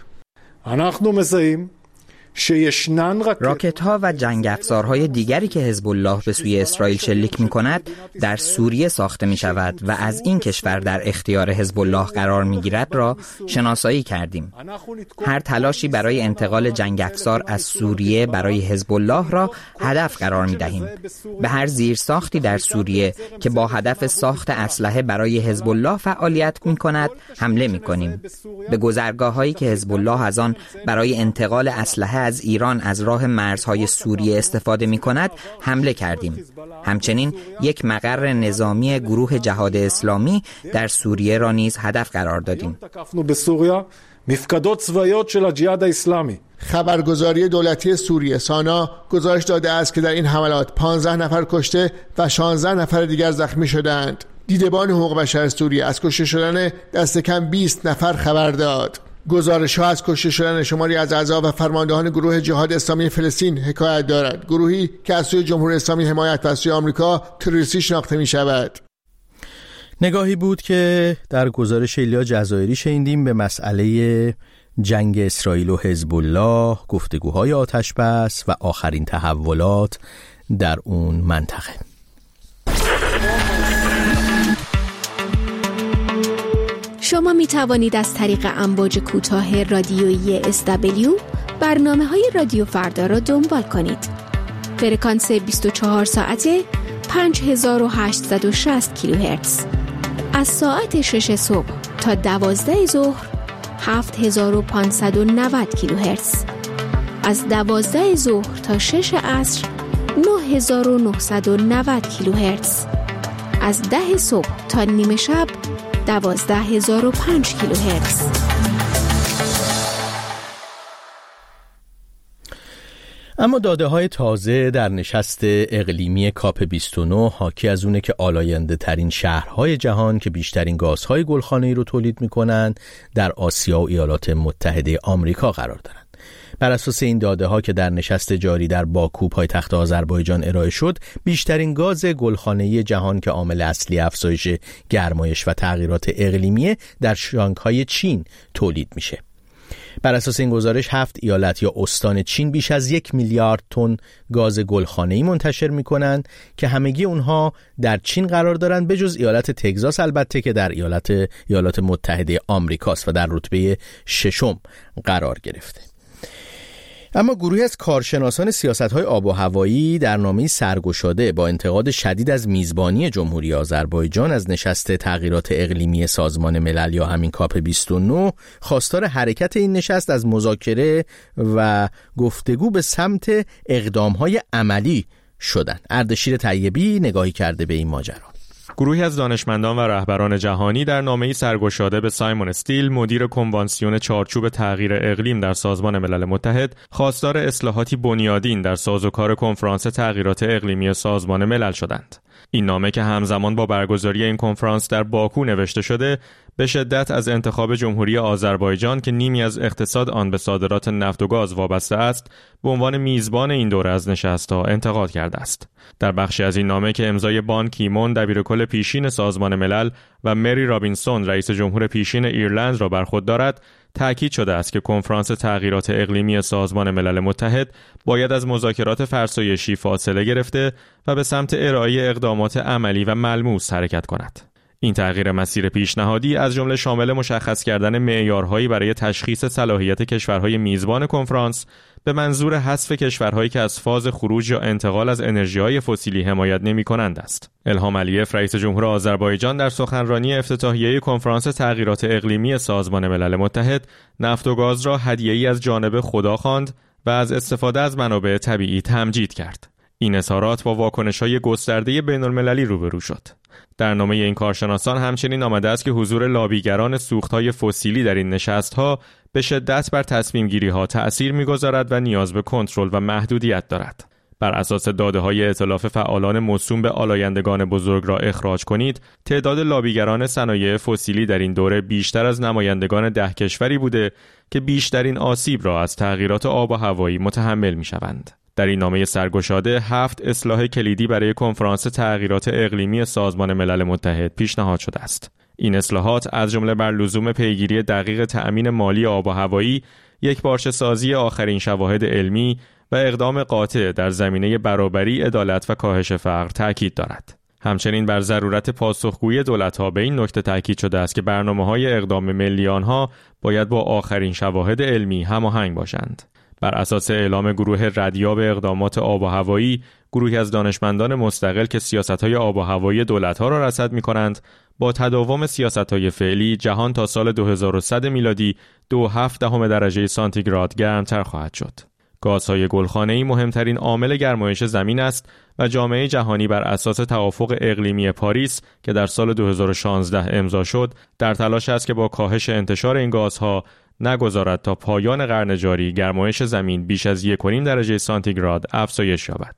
راکت ها و جنگ افزارهای دیگری که حزب الله به سوی اسرائیل شلیک می کند در سوریه ساخته می شود و از این کشور در اختیار حزب الله قرار می گیرد را شناسایی کردیم. هر تلاشی برای انتقال جنگ افزار از سوریه برای حزب الله را هدف قرار می دهیم. به هر زیرساختی در سوریه که با هدف ساخت اسلحه برای حزب الله فعالیت می کند حمله می کنیم. به گذرگاه هایی که حزب الله از آن برای انتقال اسلحه از ایران از راه مرزهای سوریه استفاده می کند حمله کردیم. همچنین یک مقر نظامی گروه جهاد اسلامی در سوریه را نیز هدف قرار دادیم. خبرگزاری دولتی سوریه سانا گزارش داده است که در این حملات 15 نفر کشته و 16 نفر دیگر زخمی شدند. دیدبان حقوق بشر سوریه از کشته شدن دست کم 20 نفر خبر داد. گزارش‌ها از کشته شدن شماری از اعضا و فرماندهان گروه جهاد اسلامی فلسطین حکایت دارد، گروهی که از سوی جمهوری اسلامی حمایت و از سوی آمریکا تروریستی شناخته می‌شود. نگاهی بود که در گزارش ایلیا جزایری شنیدیم به مسئله جنگ اسرائیل و حزب الله، گفتگوهای آتشبس و آخرین تحولات در اون منطقه. شما می توانید از طریق امواج کوتاه رادیویی SW برنامه‌های رادیو فردا را دنبال کنید. فرکانس 24 ساعته 5860 کیلوهرتز. از ساعت 6 صبح تا 12 ظهر 7590 کیلوهرتز. از 12 ظهر تا 6 عصر 9990 کیلوهرتز. از 10 صبح تا نیمه شب 12005 کیلوهرتز. اما داده‌های تازه در نشست اقلیمی کاپ 29 حاکی از اونه که آلاینده ترین شهرهای جهان که بیشترین گازهای گلخانه‌ای رو تولید می‌کنند در آسیا و ایالات متحده آمریکا قرار دارند. بر اساس این داده ها که در نشست جاری در باکو پایتخت آذربایجان ارائه شد، بیشترین گاز گلخانه‌ای جهان که عامل اصلی افزایش گرمایش و تغییرات اقلیمی در شانگهای چین تولید میشه. بر اساس این گزارش 7 ایالت یا استان چین بیش از 1 میلیارد تن گاز گلخانه‌ای منتشر می‌کنند که همگی اونها در چین قرار دارند، به جز ایالت تگزاس البته که در ایالات متحده آمریکاست و در رتبه 6 قرار گرفته. اما گروهی از کارشناسان سیاست‌های آب و هوایی در نامه‌ای سرگشاده با انتقاد شدید از میزبانی جمهوری آذربایجان از نشست تغییرات اقلیمی سازمان ملل یا همین کاپ 29 خواستار حرکت این نشست از مذاکره و گفتگو به سمت اقدام‌های عملی شدند. اردشیر طیبی نگاهی کرده به این ماجرا. گروهی از دانشمندان و رهبران جهانی در نامه‌ای سرگشاده به سایمون استیل، مدیر کنوانسیون چارچوب تغییر اقلیم در سازمان ملل متحد، خواستار اصلاحاتی بنیادین در سازوکار کنفرانس تغییرات اقلیمی سازمان ملل شدند. این نامه که همزمان با برگزاری این کنفرانس در باکو نوشته شده، به شدت از انتخاب جمهوری آذربایجان که نیمی از اقتصاد آن به صادرات نفت و گاز وابسته است، به عنوان میزبان این دوره از نشست‌ها انتقاد کرده است. در بخشی از این نامه که امضای بان کی مون دبیرکل پیشین سازمان ملل و مری رابینسون رئیس جمهور پیشین ایرلند را بر خود دارد، تأکید شده است که کنفرانس تغییرات اقلیمی سازمان ملل متحد باید از مذاکرات فرسایشی فاصله گرفته و به سمت ارائه اقدامات عملی و ملموس حرکت کند. این تغییر مسیر پیشنهادی از جمله شامل مشخص کردن معیارهایی برای تشخیص صلاحیت کشورهای میزبان کنفرانس به منظور حذف کشورهایی که از فاز خروج یا انتقال از انرژی‌های فسیلی حمایت نمی‌کنند است. الهام علیف رئیس جمهور آذربایجان در سخنرانی افتتاحیه کنفرانس تغییرات اقلیمی سازمان ملل متحد نفت و گاز را هدیه‌ای از جانب خدا خواند و از استفاده از منابع طبیعی تمجید کرد. این اظهارات با واکنش‌های گسترده بین‌المللی روبرو شد. در نامه این کارشناسان همچنین آمده است که حضور لابیگران سوخت‌های فسیلی در این نشست‌ها به شدت بر تصمیم‌گیری‌ها تأثیر می‌گذارد و نیاز به کنترل و محدودیت دارد. بر اساس داده‌های ائتلاف فعالان موسوم به آلایندگان بزرگ را اخراج کنید، تعداد لابیگران صنایع فسیلی در این دوره بیشتر از نمایندگان 10 کشوری بوده که بیشترین آسیب را از تغییرات آب و هوایی متحمل می‌شوند. در این نامه سرگشاده 7 اصلاح کلیدی برای کنفرانس تغییرات اقلیمی سازمان ملل متحد پیشنهاد شده است. این اصلاحات از جمله بر لزوم پیگیری دقیق تأمین مالی آب و هوایی، یکپارچه سازی آخرین شواهد علمی و اقدام قاطع در زمینه برابری، عدالت و کاهش فقر تاکید دارد. همچنین بر ضرورت پاسخگویی دولت‌ها به این نکته تاکید شده است که برنامه‌های اقدام ملی آنها باید با آخرین شواهد علمی هماهنگ باشند. بر اساس اعلام گروه ردیاب اقدامات آب و هوایی، گروهی از دانشمندان مستقل که سیاست‌های آب و هوایی دولت‌ها را رصد می‌کنند، با تداوم سیاست‌های فعلی جهان تا سال 2100 میلادی 2.7 درجه سانتیگراد گرمتر خواهد شد. گازهای گلخانه‌ای مهمترین عامل گرمایش زمین است و جامعه جهانی بر اساس توافق اقلیمی پاریس که در سال 2016 امضا شد، در تلاش است که با کاهش انتشار این گازها نگذارد تا پایان قرن جاری گرمایش زمین بیش از 1.5 درجه سانتیگراد افزایش یابد.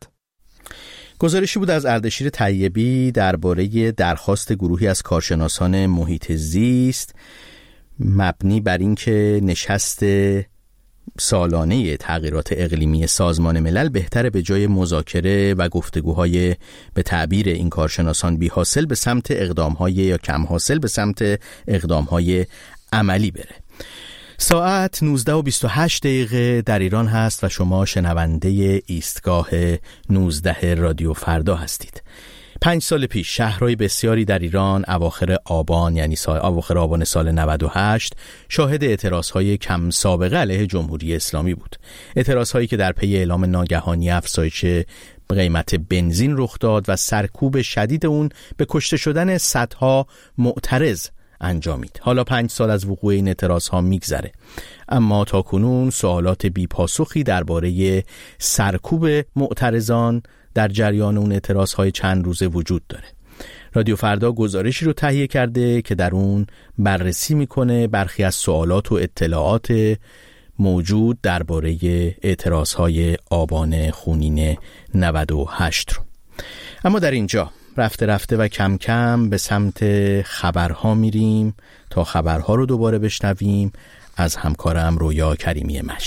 گزارشی بود از اردشیر طیبی درباره درخواست گروهی از کارشناسان محیط زیست مبنی بر اینکه نشست سالانه تغییرات اقلیمی سازمان ملل بهتره به جای مذاکره و گفتگوهای به تعبیر این کارشناسان بی حاصل به سمت اقدامهای یا کم حاصل به سمت اقدامهای عملی بره. ساعت 19:28 در ایران هست و شما شنونده ایستگاه 19 رادیو فردا هستید. 5 سال پیش شهرهای بسیاری در ایران اواخر آبان سال 98 شاهد اعتراضهای کم سابقه علیه جمهوری اسلامی بود. اعتراضهایی که در پی اعلام ناگهانی افزایش قیمت بنزین رخ داد و سرکوب شدید اون به کشته شدن صدها معترض انجامید. حالا 5 سال از وقوع این اعتراضها میگذره، اما تاکنون سوالات بی‌پاسخی درباره سرکوب معترضان در جریان اون اعتراضهای چند روزه وجود داره. رادیو فردا گزارشی رو تهیه کرده که در اون بررسی میکنه برخی از سوالات و اطلاعات موجود درباره اعتراضهای آبان خونین 98 رو. اما در اینجا رفته رفته و کم کم به سمت خبرها میریم تا خبرها رو دوباره بشنویم از همکارم رویا کریمی مشت.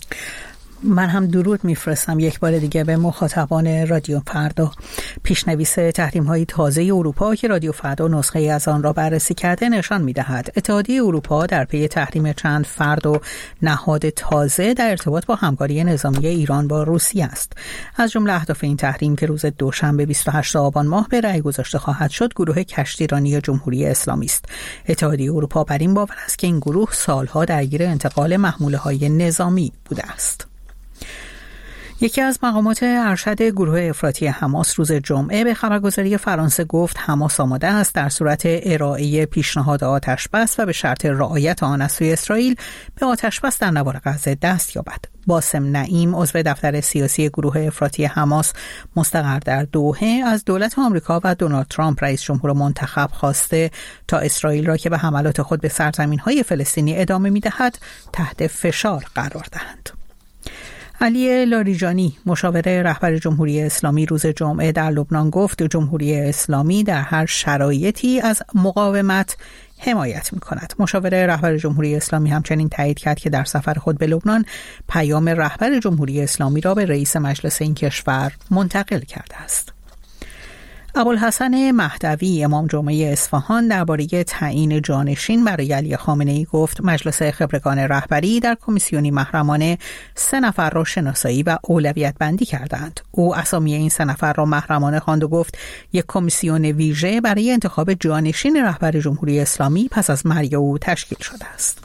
من هم درود میفرستم یک بار دیگه به مخاطبان رادیو فردا. پیشنویس تحریم‌های تازه اروپا که رادیو فردا نسخه از آن را بررسی کرده نشان می‌دهد اتحادیه اروپا در پی تحریم چند فرد و نهاد تازه در ارتباط با همکاری نظامی ایران با روسیه است. از جمله اهداف این تحریم که روز دوشنبه 28 آبان ماه به رأی گذاشته خواهد شد، گروه کشتیرانی جمهوری اسلامی است. اتحادیه اروپا بر این باور است که این گروه سالها درگیر انتقال محموله‌های نظامی بوده است. یکی از مقامات ارشد گروه افراطی حماس روز جمعه به خبرگزاری فرانسه گفت حماس آماده است در صورت ارائه پیشنهاد آتشبس و به شرط رعایت آن از سوی اسرائیل به آتشبس در نوار غزه دست یابد. باسم نعیم، عضو دفتر سیاسی گروه افراطی حماس مستقر در دوحه، از دولت آمریکا و دونالد ترامپ رئیس جمهور منتخب خواسته تا اسرائیل را که به حملات خود به سرزمین‌های فلسطینی ادامه می‌دهد تحت فشار قرار دهند. علی لاریجانی، مشاور رهبر جمهوری اسلامی، روز جمعه در لبنان گفت جمهوری اسلامی در هر شرایطی از مقاومت حمایت می‌کند. مشاور رهبر جمهوری اسلامی همچنین تایید کرد که در سفر خود به لبنان پیام رهبر جمهوری اسلامی را به رئیس مجلس این کشور منتقل کرده است. ابوالحسن مهدوی، امام جمعه اصفهان، درباره تعیین جانشین برای علی خامنه‌ای گفت مجلس خبرگان رهبری در کمیسیونی محرمانه 3 نفر را شناسایی و اولویت بندی کردند. او اسامی این 3 نفر را محرمانه خواند و گفت یک کمیسیون ویژه برای انتخاب جانشین رهبر جمهوری اسلامی پس از مرگ او تشکیل شده است.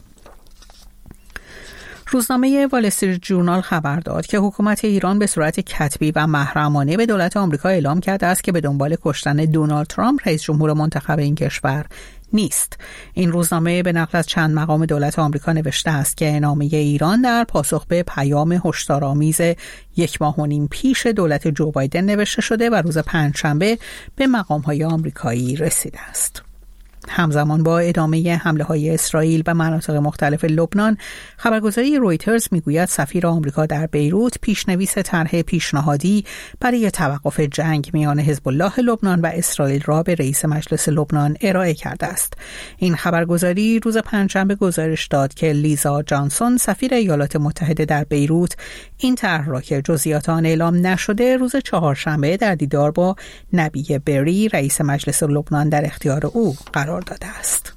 روزنامه وال استریت ژورنال خبر داد که حکومت ایران به صورت کتبی و محرمانه به دولت آمریکا اعلام کرده است که به دنبال کشتن دونالد ترامپ رئیس جمهور منتخب این کشور نیست. این روزنامه به نقل از چند مقام دولت آمریکا نوشته است که اعلامیه ایران در پاسخ به پیام هشدارآمیز 1.5 ماه پیش دولت جو بایدن نوشته شده و روز پنجشنبه به مقام‌های آمریکایی رسیده است. همزمان با ادامه حمله‌های اسرائیل به مناطق مختلف لبنان، خبرگزاری رویترز میگوید سفیر آمریکا در بیروت پیشنویس طرح پیشنهادی برای توقف جنگ میان حزب الله لبنان و اسرائیل را به رئیس مجلس لبنان ارائه کرده است. این خبرگزاری روز پنجشنبه گزارش داد که لیزا جانسون، سفیر ایالات متحده در بیروت، این طرح را که جزئیات آن اعلام نشده روز چهارشنبه در دیدار با نبی بری، رئیس مجلس لبنان، در اختیار او قرار داده است.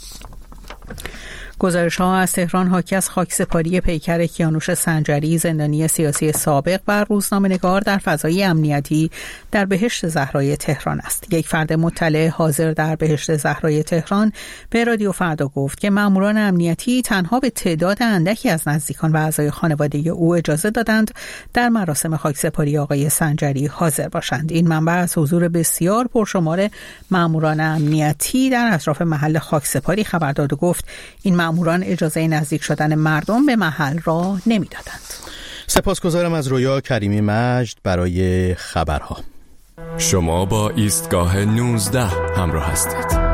گزارش‌ها از تهران حاکی از خاکسپاری پیکر کیانوش سنجری، زندانی سیاسی سابق و روزنامه‌نگار در فضای امنیتی در بهشت زهرای تهران است. یک فرد مطلع حاضر در بهشت زهرای تهران به رادیو فردا گفت که ماموران امنیتی تنها به تعداد اندکی از نزدیکان و اعضای خانواده او اجازه دادند در مراسم خاکسپاری آقای سنجری حاضر باشند. این منبع از حضور بسیار پرشمار ماموران امنیتی در اطراف محل خاکسپاری خبر داد و گفت این ماموران اجازه نزدیک شدن مردم به محل را نمیدادند. سپاسگزارم از رویا کریمی مجد برای خبرها. شما با ایستگاه 19 همراه هستید.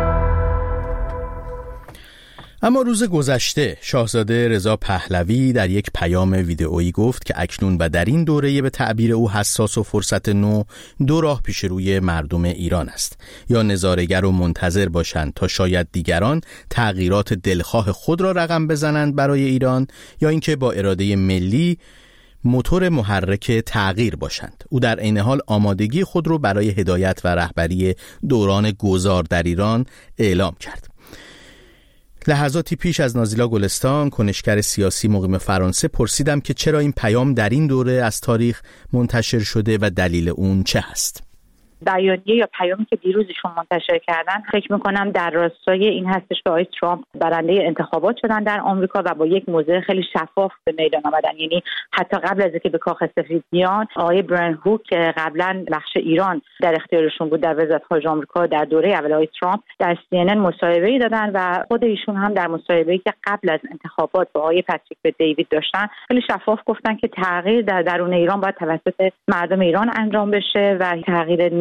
اما روز گذشته شاهزاده رضا پهلوی در یک پیام ویدئویی گفت که اکنون و در این دوره به تعبیر او حساس و فرصت نو، 2 راه پیش روی مردم ایران است: یا نظاره‌گر و منتظر باشند تا شاید دیگران تغییرات دلخواه خود را رقم بزنند برای ایران، یا اینکه با اراده ملی موتور محرک تغییر باشند. او در عین حال آمادگی خود را برای هدایت و رهبری دوران گذار در ایران اعلام کرد. لحظاتی پیش از نازیلا گلستان، کنشگر سیاسی مقیم فرانسه، پرسیدم که چرا این پیام در این دوره از تاریخ منتشر شده و دلیل اون چه هست؟ بیانیه یا پیامی که دیروز ایشون منتشر کردن فکر میکنم در راستای این هستش که آقای ترامپ برنده انتخابات شدن در آمریکا و با یک موضع خیلی شفاف به میدان آمدن. یعنی حتی قبل از اینکه به کاخ سفید بیان، آقای برن هوک که قبلا بخش ایران در اختیارشون بود در وزارت خارجه آمریکا در دوره اول آقای ترامپ، در CNN مصاحبه‌ای دادن و خود ایشون هم در مصاحبه‌ای که قبل از انتخابات با آقای پاتریک بدیوید داشتن خیلی شفاف گفتن که تغییر در درون ایران باید توسط مردم ایران انجام بشه و تغییر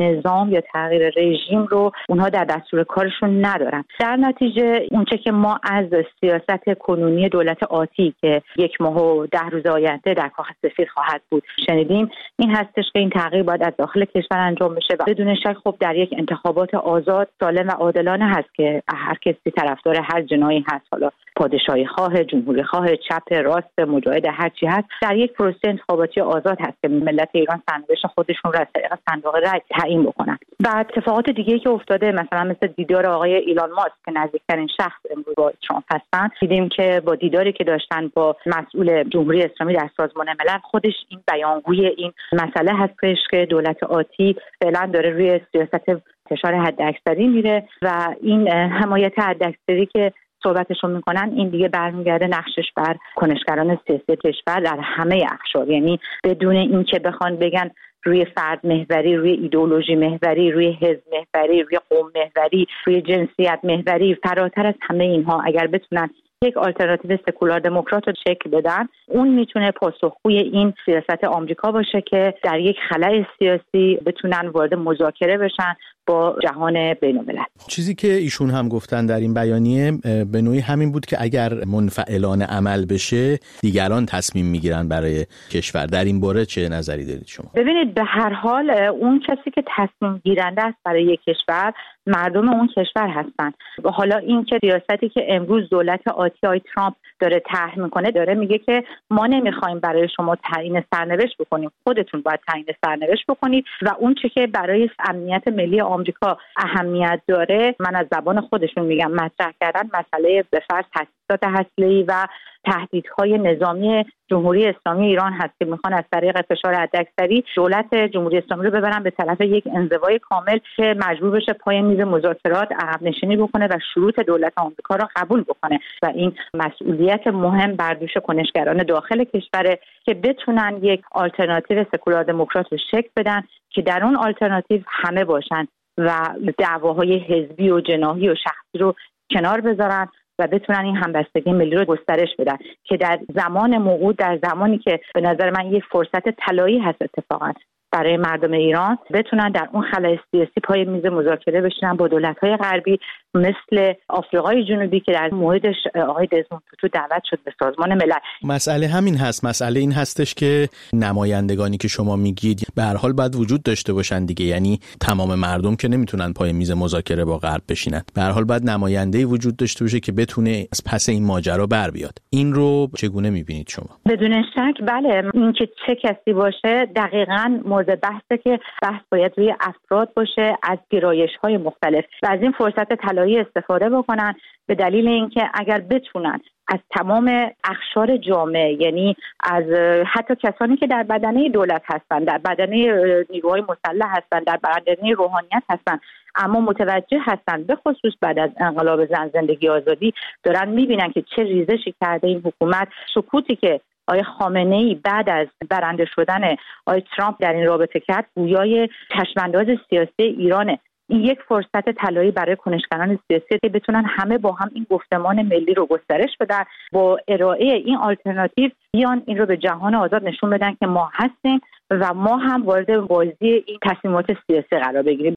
نظام یا تغییر رژیم رو اونها در دستور کارشون ندارن. در نتیجه اونچه که ما از سیاست کنونی دولت آتی که 1 ماه و 10 روز آینده در کاخ سفید خواهد بود شنیدیم این هستش که این تغییر باید از داخل کشور انجام بشه و بدون شک خب در یک انتخابات آزاد، سالم و عادلانه هست که هر کسی طرفدار هر جناحی هست، حالا پادشاهی خواه، جمهوری خواه، چپ، راست، مجاهد، هر چی هست، در یک پروسه انتخاباتی آزاد هست که ملت ایران سرنوشت خودشون را از طریق صندوق رای تعیین بکنن. و اتفاقات دیگه‌ای که افتاده مثلا مثل دیدار آقای ایلان ماسک که نزدیکترین شخص امروز با ترامپ هستن، دیدیم که با دیداری که داشتن با مسئول جمهوری اسلامی در سازمان ملل، خودش این بیانگوی این مسئله هستش که دولت آتی فعلا داره روی سیاست فشار حداکثری میره و این حمایت حداکثری که صحبتشون میکنن این دیگه برمیگرده نقشش بر کنشگران سیاسی کشور در همه اقشار، یعنی بدون این که بخوان بگن روی فرد محوری، روی ایدئولوژی محوری، روی حزب محوری، روی قوم محوری، روی جنسیت محوری، فراتر از همه اینها اگر بتونن یک آلترناتیو سکولار دموکرات رو شکل بدن، اون میتونه پاسخگوی این سیاست آمریکا باشه که در یک خلأ سیاسی بتونن وارد مذاکره بشن با جهان بین‌الملل. چیزی که ایشون هم گفتن در این بیانیه به نوعی همین بود که اگر منفعلانه عمل بشه دیگران تصمیم میگیرن برای کشور. در این باره چه نظری دارید شما؟ ببینید، به هر حال اون کسی که تصمیم گیرنده است برای یک کشور مردم اون کشور هستن. حالا این که سیاستی که امروز دولت آتی ترامپ داره طرح میکنه، داره میگه که ما نمیخوایم برای شما تعیین سرنوشت بکنیم، خودتون باید تعیین سرنوشت بکنید و اون چه که برای امنیت ملی آمریکا اهمیت داره، من از زبان خودشون میگم، مطرح کردن مسئله به فرض تاسیسات هسته‌ای و تهدیدهای نظامی جمهوری اسلامی ایران هست که میخوان از طریق فشار حداکثری دولت جمهوری اسلامی رو ببرن به طرف یک انزوای کامل که مجبور بشه پای میز مذاکرات عقب نشینی بکنه و شروط دولت آمریکا رو قبول بکنه و این مسئولیت مهم بر دوش کنشگران داخل کشوره که بتونن یک آلترناتیو سکولار دموکرات رو شکل بدن که در اون آلترناتیو همه باشن و دعواهای حزبی و جناحی و شخصی رو کنار بذارن و بتونن این همبستگی ملی رو گسترش بدن که در زمان موعود، در زمانی که به نظر من یک فرصت طلایی هست اتفاقا برای مردم ایران، بتونن در اون خلأ سیاسی پای میز مذاکره بشینن با دولت‌های غربی مثل آفریقای جنوبی که در موعدش آقای دزموند توتو دعوت شد به سازمان ملل. مسئله همین هست، مسئله این هستش که نمایندگانی که شما میگید به هر حال باید وجود داشته باشن دیگه، یعنی تمام مردم که نمیتونن پای میز مذاکره با غرب بشینن، به هر حال باید نماینده‌ای وجود داشته باشه که بتونه از پس این ماجرا بر بیاد. این رو چگونه میبینید شما؟ بدون شک بله، این که چه کسی باشه دقیقاً مورد بحثه که بحث باید روی افراد باشه از گرایش‌های مختلف و از این فرصت طلایی استفاده بکنن، به دلیل اینکه اگر بتونن از تمام اقشار جامعه، یعنی از حتی کسانی که در بدنه دولت هستن، در بدنه نیروهای مسلح هستن، در بدنه روحانیت هستن، اما متوجه هستن به خصوص بعد از انقلاب زن زندگی آزادی دارن میبینن که چه ریزشی کرده این حکومت، سکوتی که آقای خامنه‌ای بعد از برنده شدن آقای ترامپ در این رابطه کرد گویای چشم‌انداز سیاسی ایرانه. این یک فرصت طلایی برای کنشگران سیاسی که بتونن همه با هم این گفتمان ملی رو گسترش بدن، با ارائه این آلترناتیو بیان این رو به جهان آزاد نشون بدن که ما هستیم و ما هم وارد بازی این تصمیمات سیاسی قرار بگیریم.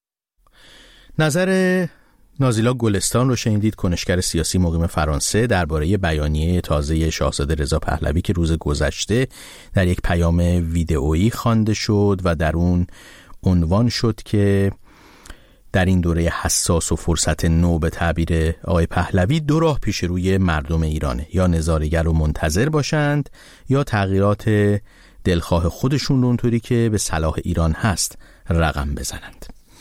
نظر نازیلا گلستان رو شنیدید، کنشگر سیاسی مقیم فرانسه، درباره بیانیه تازه شاهزاده رضا پهلوی که روز گذشته در یک پیام ویدئویی خوانده شد و در اون عنوان شد که در این دوره حساس و فرصت نو به تعبیر آقای پهلوی 2 راه پیش روی مردم ایرانه، یا نظاره‌گر رو منتظر باشند یا تغییرات دلخواه خودشون رو اونطوری که به صلاح ایران هست رقم بزنند.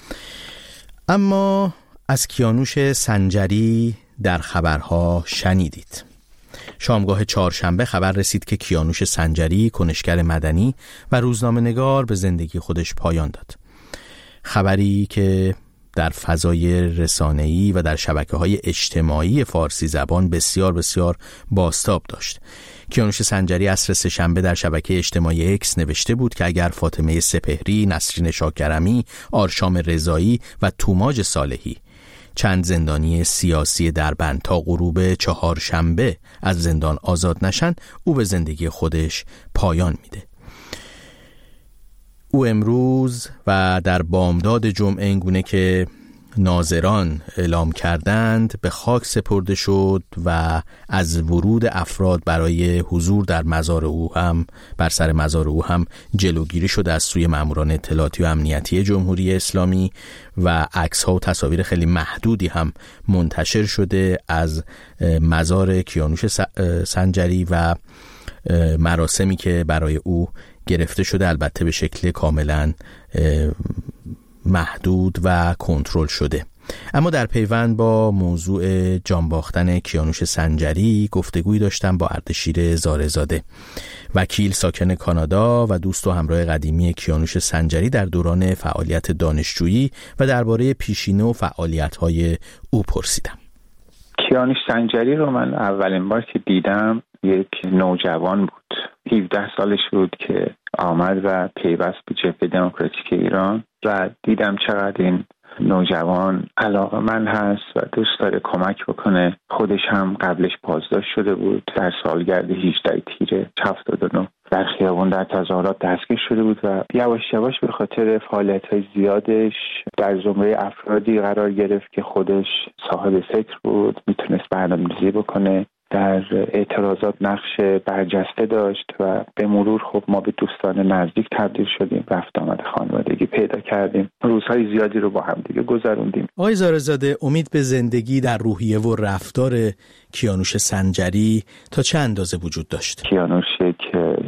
اما از کیانوش سنجری در خبرها شنیدید. شامگاه چهارشنبه خبر رسید که کیانوش سنجری، کنشگر مدنی و روزنامه‌نگار، به زندگی خودش پایان داد. خبری که در فضای رسانه‌ای و در شبکه‌های اجتماعی فارسی زبان بسیار بسیار بازتاب داشت. کیانوش سنجری عصر سه‌شنبه در شبکه اجتماعی اکس نوشته بود که اگر فاطمه سپهری، نسرین شاکرمی، آرشام رضایی و توماج صالحی، چند زندانی سیاسی دربند، تا غروب چهارشنبه از زندان آزاد نشن، او به زندگی خودش پایان میده. او امروز و در بامداد جمعه اینگونه که ناظران اعلام کردند به خاک سپرده شد و از ورود افراد برای حضور در مزار او هم بر سر مزار او هم جلوگیری شده از سوی ماموران اطلاعاتی و امنیتی جمهوری اسلامی و عکس‌ها و تصاویر خیلی محدودی هم منتشر شده از مزار کیانوش سنجری و مراسمی که برای او گرفته شده، البته به شکل کاملا محدود و کنترل شده. اما در پیوند با موضوع جان باختن کیانوش سنجری گفتگویی داشتم با اردشیر زارزاده، وکیل ساکن کانادا و دوست و همراه قدیمی کیانوش سنجری در دوران فعالیت دانشجویی و درباره پیشینه و فعالیت‌های او پرسیدم. کیانوش سنجری رو من اولین بار که دیدم یک نوجوان بود، 17 سالش بود که آمد و پیوست به جبهه دموکراتیک ایران و دیدم چقدر این نوجوان علاقه‌مند هست و دوست داره کمک بکنه. خودش هم قبلش بازداشت شده بود، در سالگرد 18 تیر 79 در خیابان در تظاهرات دستگیر شده بود و یواش یواش به خاطر فعالیت‌های زیادش در زمره افرادی قرار گرفت که خودش صاحب فکر بود، میتونست برنامه‌ریزی بکنه، در اعتراضات نقش برجسته داشت و به مرور خب ما به دوستان نزدیک تبدیل شدیم، رفت آمد خانوادگی پیدا کردیم، روزهای زیادی رو با هم دیگه گذروندیم. آقای زارزاده، امید به زندگی در روحیه و رفتار کیانوش سنجری تا چه اندازه وجود داشت؟ کیانوش یک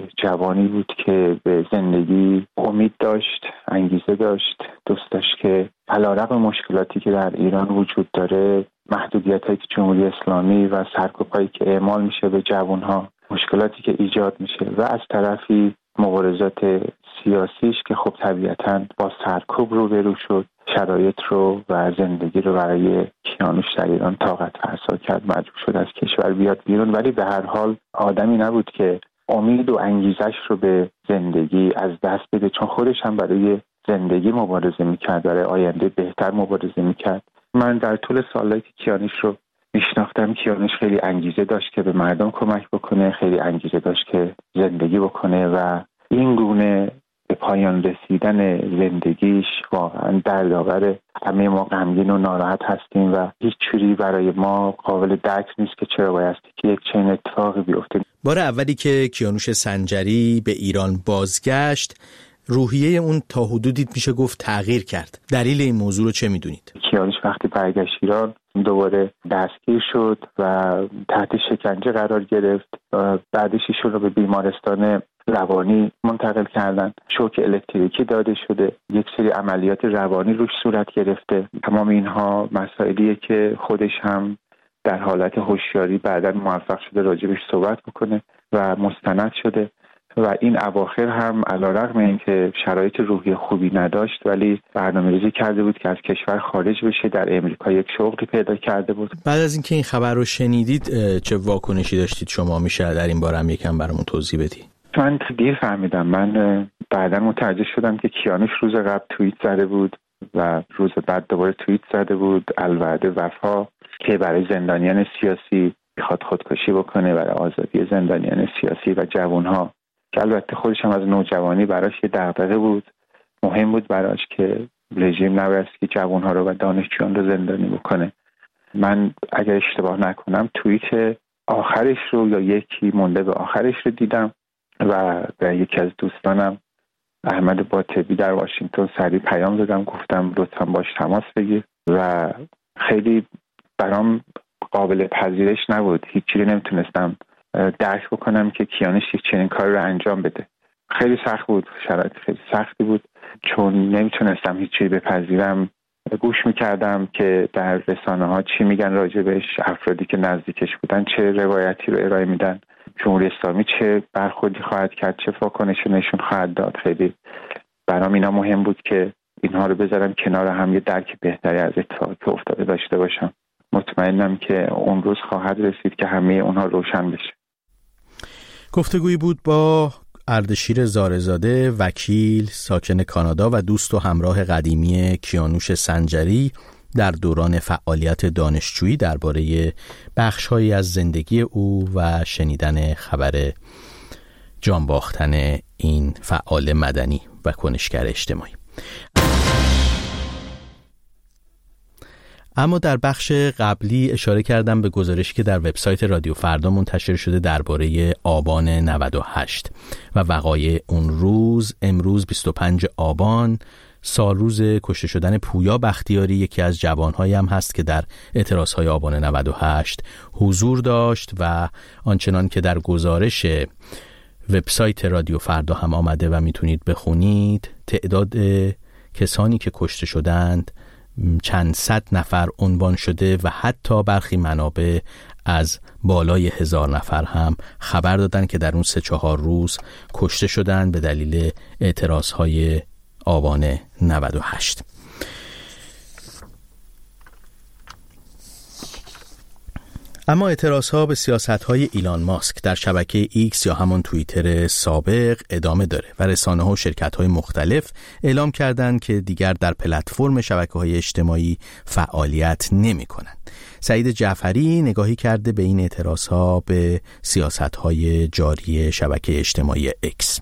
جوانی بود که به زندگی امید داشت، انگیزه داشت، دوست داشت که علیرغم مشکلاتی که در ایران وجود داره، محدودیت‌هایی که جمهوری اسلامی و سرکوب‌هایی که اعمال میشه به جوان‌ها، مشکلاتی که ایجاد میشه و از طرفی مبارزات سیاسیش که خب طبیعتاً با سرکوب روبرو شد، شرایط رو و زندگی رو برای کیانوش در ایران طاقت فرسا کرد، مجبور شد از کشور بیاد بیرون، ولی به هر حال آدمی نبود که امید و انگیزش رو به زندگی از دست بده، چون خودش هم برای زندگی مبارزه میکرد، برای آینده بهتر مبارزه میکرد. من در طول سالایی که کیانوش رو میشناختم، کیانوش خیلی انگیزه داشت که به مردم کمک بکنه، خیلی انگیزه داشت که زندگی بکنه و این گونه به پایان رسیدن زندگیش واقعا دردآور. همه ما غمگین و ناراحت هستیم و هیچ چیزی برای ما قابل درک نیست که چرا بایستی که یک چنین اتفاقی بیفته. بار اولی که کیانوش سنجری به ایران بازگشت، روحیه اون تا حدودی میشه گفت تغییر کرد. دلیل این موضوع رو چه میدونید؟ کیانوش وقتی برگشت ایران دوباره دستگیر شد و تحت شکنجه قرار گرفت. بعدش ایشون رو به بیمارستان روانی منتقل کردن، شوک الکتریکی داده شده، یک سری عملیات روانی روش صورت گرفته. تمام اینها مسائلیه که خودش هم در حالت هوشیاری بعداً موفق شده راجبش صحبت بکنه و مستند شده و این اواخر هم علیرغم اینکه شرایط روحی خوبی نداشت ولی برنامه‌ریزی کرده بود که از کشور خارج بشه، در امریکا یک شغلی پیدا کرده بود. بعد از اینکه این خبر رو شنیدید چه واکنشی داشتید شما؟ میشه در این باره هم یکم برامون توضیح بدی؟ من دیر فهمیدم. من بعداً متوجه شدم که کیانوش روز قبل توییت زده بود و روز بعد دوباره توییت زده بود الوعد وفا، که برای زندانیان سیاسی میخواد خودکشی بکنه، برای آزادی زندانیان سیاسی و جوانها، که البته خودش هم از نوجوانی براش یه دغدغه بود. مهم بود براش که رژیم نباید که جوانها رو و دانشجویان رو زندانی بکنه. من اگر اشتباه نکنم توییت آخرش رو یا یکی مونده به آخرش رو دیدم و به یکی از دوستانم احمد باطبی در واشنگتن سریع پیام دادم، گفتم لطفاً باش تماس بگیر و خیلی برام قابل پذیرش نبود. هیچی نمیتونستم درک بکنم که کیانوش یک چنین کاری رو انجام بده. خیلی سخت بود، شرایط خیلی سختی بود، چون نمیتونستم هیچی بپذیرم. گوش میکردم که در رسانه ها چی میگن راجبش، افرادی که نزدیکش بودن چه روایتی رو ارائه میدن، جمهوری اسلامی چه برخوردی خواهد کرد، چه واکنشی نشون خواهد داد. خیلی برام اینا مهم بود که اینها رو بذارم کنار هم، یه درک بهتری از اتفاقی که افتاده داشته باشم. مطمئنم که اون روز خواهد رسید که همه اونها روشن بشه. گفتگویی بود با اردشیر زارزاده، وکیل ساکن کانادا و دوست و همراه قدیمی کیانوش سنجری در دوران فعالیت دانشجویی درباره بخش‌هایی از زندگی او و شنیدن خبر جان باختن این فعال مدنی. و کنشگر اجتماعی. اما در بخش قبلی اشاره کردم به گزارشی که در وبسایت رادیو فردا منتشر شده درباره آبان 98 و وقایع اون روز. امروز 25 آبان سالروز کشته شدن پویا بختیاری، یکی از جوانهایی هم هست که در اعتراضهای آبان 98 حضور داشت و آنچنان که در گزارش وبسایت رادیو فردا هم آمده و میتونید بخونید، تعداد کسانی که کشته شدند چند صد نفر عنوان شده و حتی برخی منابع از بالای 1000 نفر هم خبر دادن که در اون 3-4 روز کشته شدند به دلیل اعتراضهای آبان 98. اما اعتراضها به سیاست‌های ایلان ماسک در شبکه ایکس یا همان توییتر سابق ادامه داره و رسانه‌ها و شرکت‌های مختلف اعلام کردند که دیگر در پلتفرم شبکه‌های اجتماعی فعالیت نمی‌کنند. سعید جعفری نگاهی کرده به این اعتراضها به سیاست‌های جاری شبکه اجتماعی ایکس.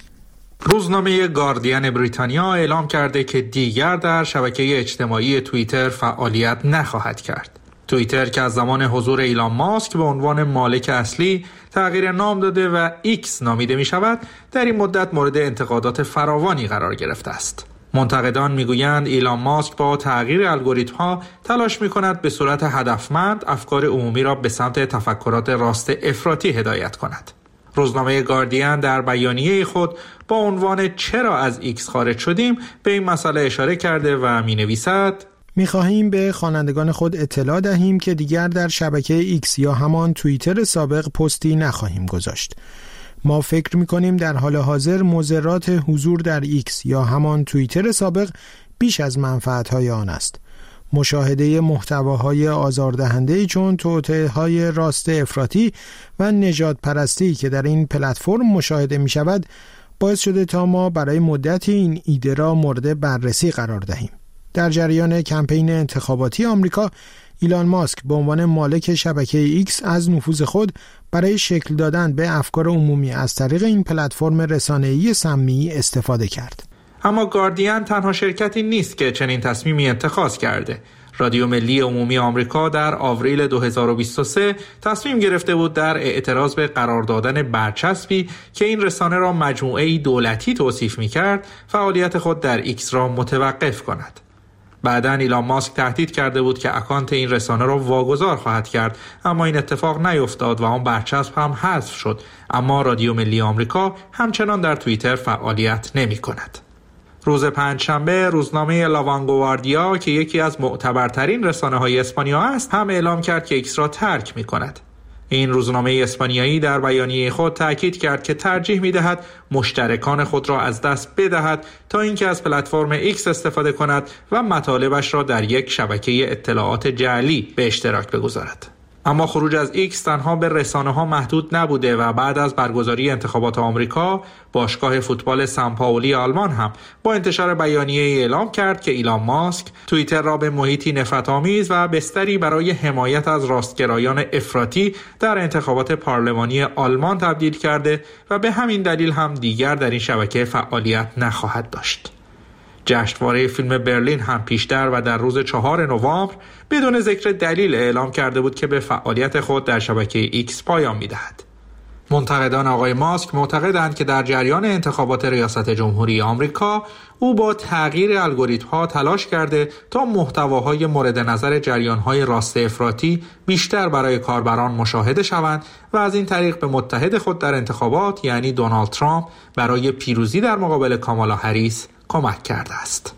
روزنامه گاردین بریتانیا اعلام کرده که دیگر در شبکه اجتماعی توییتر فعالیت نخواهد کرد. توییتر که از زمان حضور ایلان ماسک به عنوان مالک اصلی تغییر نام داده و ایکس نامیده می شود، در این مدت مورد انتقادات فراوانی قرار گرفته است. منتقدان میگویند ایلان ماسک با تغییر الگوریتم‌ها تلاش می‌کند به صورت هدفمند افکار عمومی را به سمت تفکرات راست افراطی هدایت کند. روزنامه گاردین در بیانیه خود با عنوان چرا از ایکس خارج شدیم به این مسئله اشاره کرده و می‌نویسد: می‌خواهیم به خوانندگان خود اطلاع دهیم که دیگر در شبکه ایکس یا همان توییتر سابق پستی نخواهیم گذاشت. ما فکر می‌کنیم در حال حاضر مضرات حضور در ایکس یا همان توییتر سابق بیش از منفعت‌های آن است. مشاهده محتواهای آزاردهنده چون توطئه‌های راست افراطی و نژاد پرستی که در این پلتفرم مشاهده می‌شود باعث شده تا ما برای مدتی این ایده را مورد بررسی قرار دهیم. در جریان کمپین انتخاباتی آمریکا، ایلان ماسک به عنوان مالک شبکه ایکس از نفوذ خود برای شکل دادن به افکار عمومی از طریق این پلتفرم رسانه‌ای سمی استفاده کرد. اما گاردین تنها شرکتی نیست که چنین تصمیمی اتخاذ کرده. رادیو ملی عمومی آمریکا در آوریل 2023 تصمیم گرفته بود در اعتراض به قرار دادن برچسبی که این رسانه را مجموعه‌ای دولتی توصیف می‌کرد، فعالیت خود در ایکس را متوقف کند. بعداً ایلان ماسک تهدید کرده بود که اکانت این رسانه را واگذار خواهد کرد، اما این اتفاق نیفتاد و آن برچسب هم حذف شد. اما رادیو ملی آمریکا همچنان در توییتر فعالیت نمی‌کند. روز پنجشنبه روزنامه لاوانگواردیا که یکی از معتبرترین رسانه‌های اسپانیا است هم اعلام کرد که ایکس را ترک می‌کند. این روزنامه اسپانیایی در بیانیه خود تاکید کرد که ترجیح می‌دهد مشترکان خود را از دست بدهد تا اینکه از پلتفرم ایکس استفاده کند و مطالبش را در یک شبکه اطلاعات جعلی به اشتراک بگذارد. اما خروج از ایکس تنها به رسانه‌ها محدود نبوده و بعد از برگزاری انتخابات آمریکا، باشگاه فوتبال سن پائولی آلمان هم با انتشار بیانیه اعلام کرد که ایلان ماسک توییتر را به محیطی نفرت‌آمیز و بستری برای حمایت از راستگرایان افراطی در انتخابات پارلمانی آلمان تبدیل کرده و به همین دلیل هم دیگر در این شبکه فعالیت نخواهد داشت. جشنواره فیلم برلین هم پیشتر و در روز 4 نوامبر بدون ذکر دلیل اعلام کرده بود که به فعالیت خود در شبکه ایکس پایان می‌دهد. منتقدان آقای ماسک معتقدند که در جریان انتخابات ریاست جمهوری آمریکا او با تغییر الگوریتم‌ها تلاش کرده تا محتواهای مورد نظر جریان‌های راست افراطی بیشتر برای کاربران مشاهده شوند و از این طریق به متحد خود در انتخابات یعنی دونالد ترامپ برای پیروزی در مقابل کامالا هریس کمک کرده است.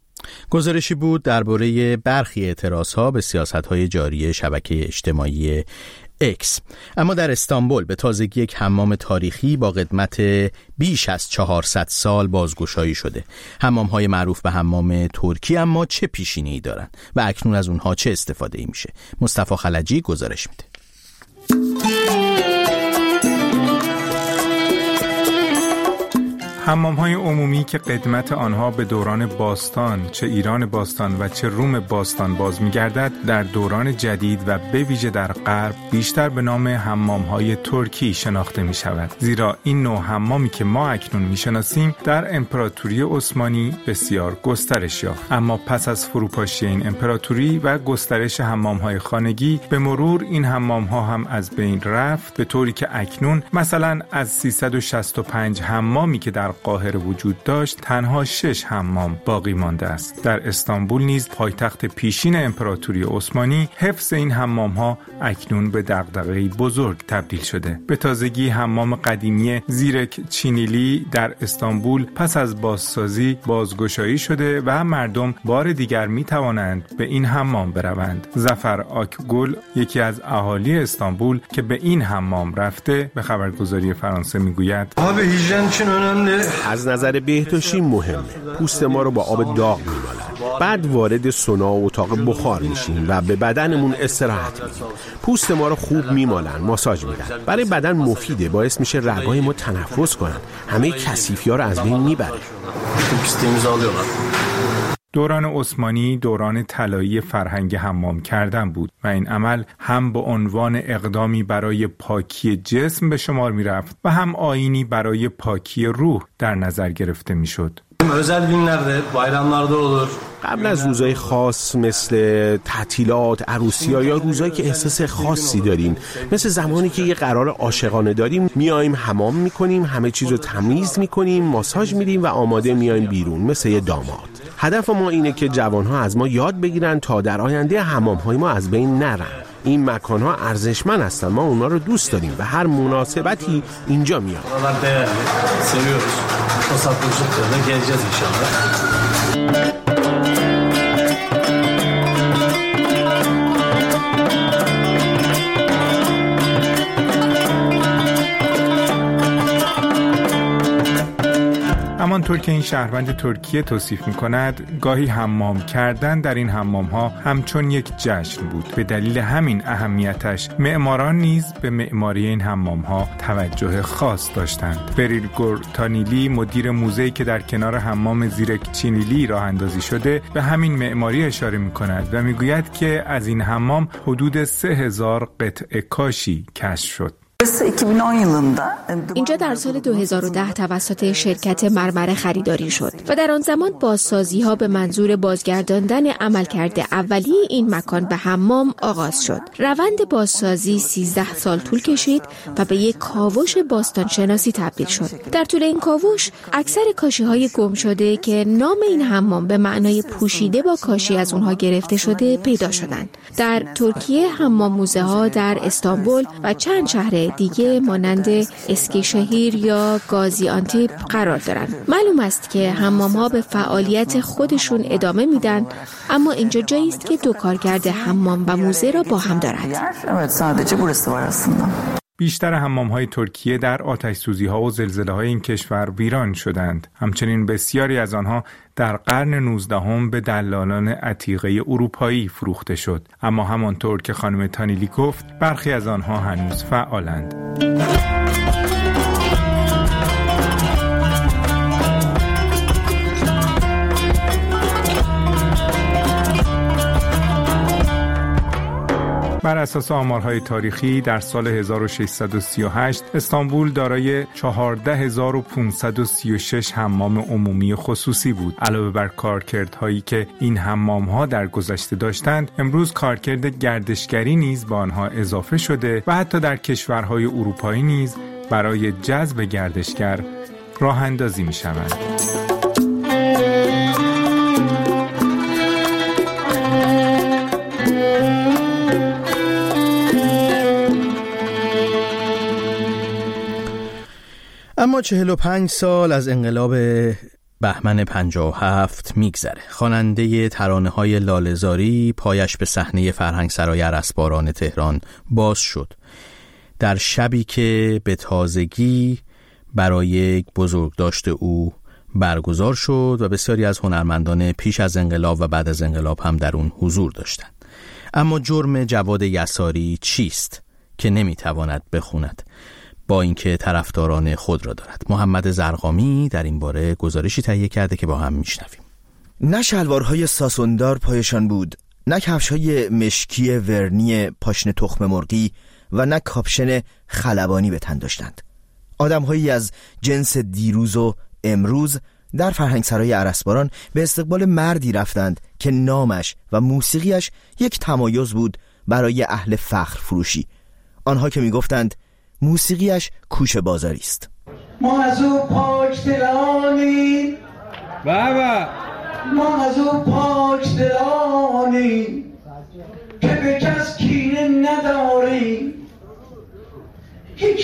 گزارشی بود درباره برخی اعتراضها به سیاست‌های جاری شبکه اجتماعی ایکس. اما در استانبول به تازگی یک حمام تاریخی با قدمت بیش از 400 سال بازگشایی شده. حمام‌های معروف به حمام ترکی اما چه پیشینه‌ای دارند و اکنون از اونها چه استفاده‌ای میشه؟ مصطفی خلجی گزارش میده. حمام‌های عمومی که قدمت آنها به دوران باستان، چه ایران باستان و چه روم باستان باز می‌گردد، در دوران جدید و به ویژه در غرب بیشتر به نام حمام‌های ترکی شناخته می‌شود. زیرا این نوع حمامی که ما اکنون می‌شناسیم در امپراتوری عثمانی بسیار گسترش یافت. اما پس از فروپاشی این امپراتوری و گسترش حمام‌های خانگی، به مرور این حمام‌ها هم از بین رفت، به طوری که اکنون مثلا از 365 حمامی که در قاهره وجود داشت تنها 6 حمام باقی مانده است. در استانبول نیز پایتخت پیشین امپراتوری عثمانی، حفظ این حمام‌ها اکنون به دغدغه‌ای بزرگ تبدیل شده. به تازگی حمام قدیمی زیرک چینیلی در استانبول پس از بازسازی بازگشایی شده و مردم بار دیگر می‌توانند به این حمام بروند. ظفر آکگل، یکی از اهالی استانبول که به این حمام رفته، به خبرگزاری فرانسه میگوید: از نظر بهداشتی مهمه. پوست ما رو با آب داغ میمالن. بعد وارد سونا و اتاق بخار میشیم و به بدنمون استراحت میدیم. پوست ما رو خوب میمالن، ماساژ میدن. برای بدن مفیده، باعث میشه رگای ما تنفس کنن. همه کثیفی‌ها رو از بین میبره. دوران عثمانی دوران طلایی فرهنگ حمام کردن بود و این عمل هم به عنوان اقدامی برای پاکی جسم به شمار می رفت و هم آیینی برای پاکی روح در نظر گرفته می شد. قبل از روزهای خاص مثل تعطیلات، عروسی‌ها یا روزهایی که احساس خاصی داریم، مثل زمانی که یه قرار عاشقانه داریم، میایم حمام میکنیم، همه چیزو تمیز میکنیم، ماساژ میدیم و آماده میایم بیرون مثل یه داماد. هدف ما اینه که جوانها از ما یاد بگیرن تا در آینده حمام‌های ما از بین نرن. این مکان‌ها ارزشمند هستن، ما اونا رو دوست داریم و هر مناسبتی اینجا میاد. همانطور که این شهروند ترکیه توصیف می‌کند، گاهی حمام کردن در این حمام‌ها همچون یک جشن بود. به دلیل همین اهمیتش، معماران نیز به معماری این حمام‌ها توجه خاص داشتند. بریل گورتانیلی، مدیر موزه‌ای که در کنار حمام زیرک چینیلی راه اندازی شده، به همین معماری اشاره می‌کند و می‌گوید که از این حمام حدود 3000 قطعه کاشی کشف شد. اینجا در سال 2010 توسط شرکت مرمره خریداری شد و در آن زمان بازسازی ها به منظور بازگرداندن عملکرد اولیه این مکان به حمام آغاز شد. روند بازسازی 13 سال طول کشید و به یک کاوش باستانشناسی تبدیل شد. در طول این کاوش اکثر کاشی های گم شده که نام این حمام به معنای پوشیده با کاشی از اونها گرفته شده پیدا شدند. در ترکیه حمام موزه ها در استانبول و چند شهر دیگه مانند اسکیشهیر یا گازیانتپ قرار دارند. معلوم است که حمام‌ها به فعالیت خودشون ادامه میدن، اما اینجا جایی است که دو کارکرد حمام و موزه را با هم دارد. بیشتر حمام‌های ترکیه در آتش‌سوزی‌ها و زلزله‌های این کشور ویران شدند. همچنین بسیاری از آنها در قرن 19 به دلالان عتیقه اروپایی فروخته شد. اما همانطور که خانم تانیلی گفت، برخی از آنها هنوز فعالند. بر اساس آمارهای تاریخی در سال 1638 استانبول دارای 14536 حمام عمومی خصوصی بود. علاوه بر کارکردهایی که این حمام‌ها در گذشته داشتند، امروز کارکرد گردشگری نیز به آنها اضافه شده و حتی در کشورهای اروپایی نیز برای جذب گردشگر راه اندازی می‌شوند. اما 45 سال از انقلاب بهمن 57 میگذره. خواننده ترانه‌های لاله‌زاری پایش به صحنه فرهنگسرای ارسباران تهران باز شد. در شبی که به تازگی برای یک بزرگداشت او برگزار شد و بسیاری از هنرمندان پیش از انقلاب و بعد از انقلاب هم در اون حضور داشتند. اما جرم جواد یساری چیست که نمیتواند بخواند؟ با اینکه طرفداران خود را دارد. محمد زرقامی در این باره گزارشی تهیه کرده که با هم میشنویم. نه شلوارهای ساسوندار پایشان بود، نه کفش‌های مشکی ورنی پاشنه تخم مرغی و نه کاپشن خلبانی به تن داشتند. آدم‌هایی از جنس دیروز و امروز در فرهنگسرای ارسباران به استقبال مردی رفتند که نامش و موسیقیش یک تمایز بود برای اهل فخر فروشی. آنها که میگفتند موسیقیش کوچه بازاری است. ما از او پاک دلانی بابا، ما از او پاک دلانی که به کس کینه نداری، هیچ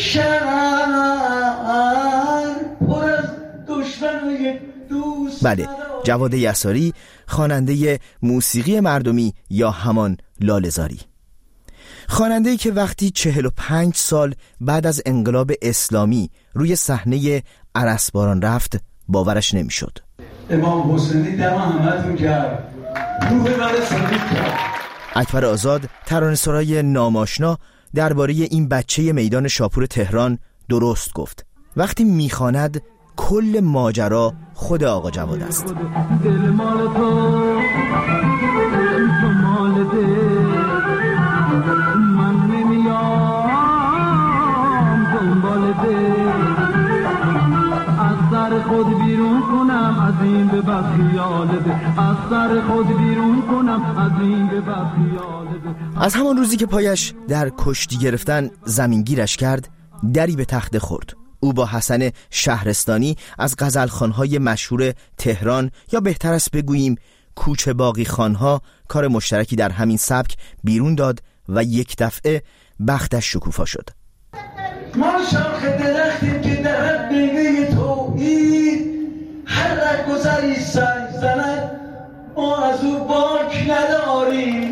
شهر پر از دشمن دوست. بله، جواد یساری، خواننده موسیقی مردمی یا همان لاله‌زاری، خواننده‌ای که وقتی 45 سال بعد از انقلاب اسلامی روی صحنه ارسباران رفت باورش نمیشد. امام حسینی دم همتون کرد، روح من سفید کرد. اکبر آزاد، ترانه‌سرای ناماشنا، درباره این بچه میدان شاپور تهران درست گفت. وقتی میخواند کل ماجرا خود آقا جواد است. دل مال تو، تو مال دل، من نمیام دنبال دل، از سر خود بیرون کنم از این به بعد خیال دل، از سر خود بیرون کنم از این به بعد خیال دل. از همان روزی که پایش در کشتی گرفتن زمینگیرش کرد، دری به تخته خورد. او با حسن شهرستانی از غزلخوان‌های مشهور تهران، یا بهتر است بگوییم کوچه باقی خانها، کار مشترکی در همین سبک بیرون داد و یک دفعه بختش شکوفا شد. ما شاخ درختی که درد میوه توحید، هر رهگذری سنگ زند ما از او باک نداریم.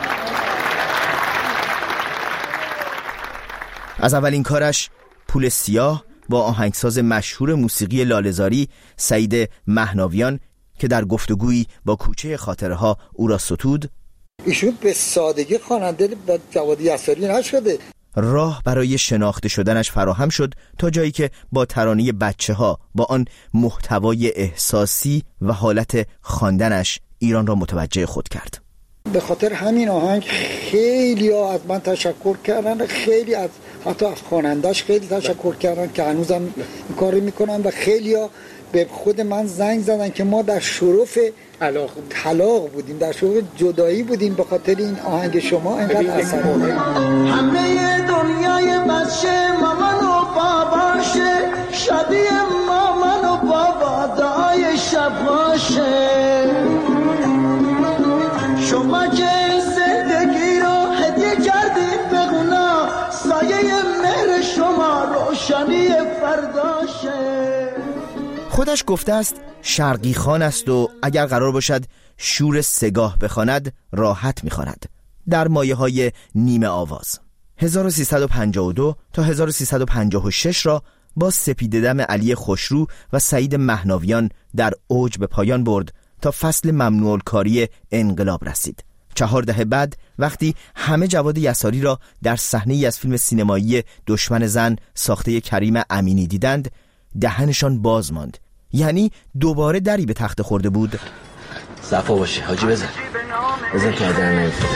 از اولین کارش پول سیاه با آهنگساز مشهور موسیقی لاله‌زاری سعید مهناویان که در گفتگویی با کوچه خاطرها او را ستود، ایشون به سادگی خواننده جواد یساری نشده. راه برای شناخته شدنش فراهم شد تا جایی که با ترانه بچه‌ها با آن محتوای احساسی و حالت خواندنش ایران را متوجه خود کرد. به خاطر همین آهنگ خیلی ها از من تشکر کردن، خیلی از حتی از خواننده‌اش خیلی تشکر کردن که هنوزم این کار رو میکنن و خیلی ها به خود من زنگ زدن که ما در شرف طلاق بودیم، در شرف جدایی بودیم به خاطر این آهنگ شما اینقدر اثرانگیز. همه دنیای بچه مامان و باباشه، شادی مامان و بابا دعای شباشه، شما که زندگی رو هدیه کردید به اونا، سایه مهر شما روشنی فرداشه. خودش گفته است شرقی خان است و اگر قرار باشد شور سگاه بخواند راحت میخواند. در مایه های نیمه آواز 1352 تا 1356 را با سپیددم علی خوشرو و سعید مهناویان در اوج به پایان برد تا فصل ممنوع الکاری انقلاب رسید. 4 دهه بعد وقتی همه جواد یساری را در صحنه‌ای از فیلم سینمایی دشمن زن ساخته کریم امینی دیدند، دهنشان باز ماند. یعنی دوباره دری به تخته خورده بود. صفا باشه حاجی، بزن که در نیفتده.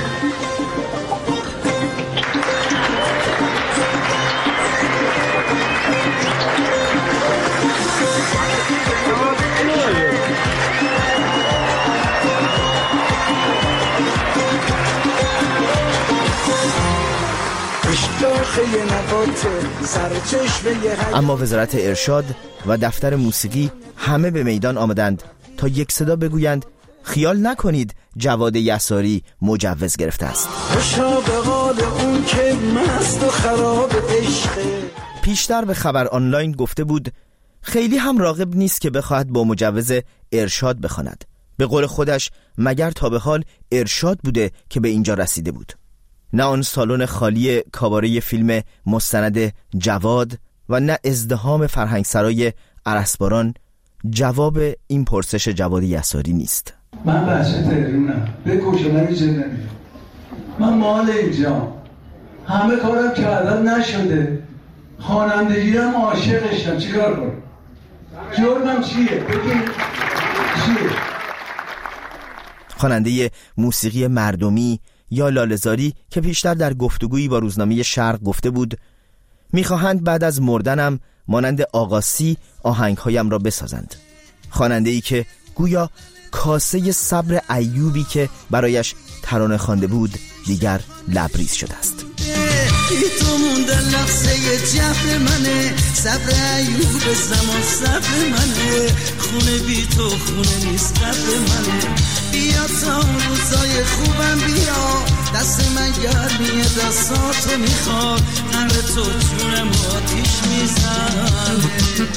اما وزارت ارشاد و دفتر موسیقی همه به میدان آمدند تا یک صدا بگویند خیال نکنید جواد یساری مجوز گرفته است. پیشتر به خبر آنلاین گفته بود خیلی هم راغب نیست که بخواهد با مجوز ارشاد بخواند. به قول خودش مگر تا به حال ارشاد بوده که به اینجا رسیده بود؟ نه آن سالن خالی کاباره فیلم مستند جواد و نه ازدحام فرهنگسرای ارسباران جواب این پرسش جواد یساری نیست. من بچه تهرونم، به کجا نمی‌جنم، من مال اینجا، همه کارم کردن نشده، خوانندگی هم عاشقشم، چیکار کنم؟ جرمم چیه؟ بگید چیه؟ خواننده موسیقی مردمی یا لاله‌زاری که پیشتر در گفتگویی با روزنامه شرق گفته بود می‌خواهند بعد از مردنم مانند آقاسی آهنگ‌هایم را بسازند. خواننده‌ای که گویا کاسه صبر ایوبی که برایش ترانه خوانده بود دیگر لبریز شده است. تو مونده لحظه جفت منه، صبر ایوب زمان صبر منه، خونه بی تو خونه نیست قبر منه، بیا تا روزای خوبم بیا، دست من گرمیه دستاتو میخواد، قهر تو جونم آتیش میزنه.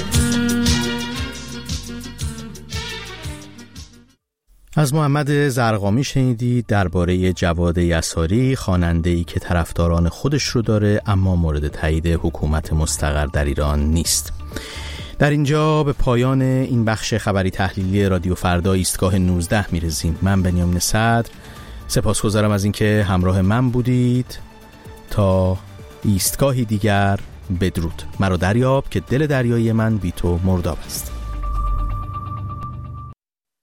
از محمد زرقامی شنیدید درباره جواد یساری، خواننده‌ای که طرفداران خودش رو داره اما مورد تایید حکومت مستقر در ایران نیست. در اینجا به پایان این بخش خبری تحلیلی رادیو فردا ایستگاه 19 میرسیم. من بنیامین صدر سپاسگزارم از اینکه همراه من بودید. تا ایستگاهی دیگر بدرود. مرا دریاب که دل دریایی من بی تو مرداب است.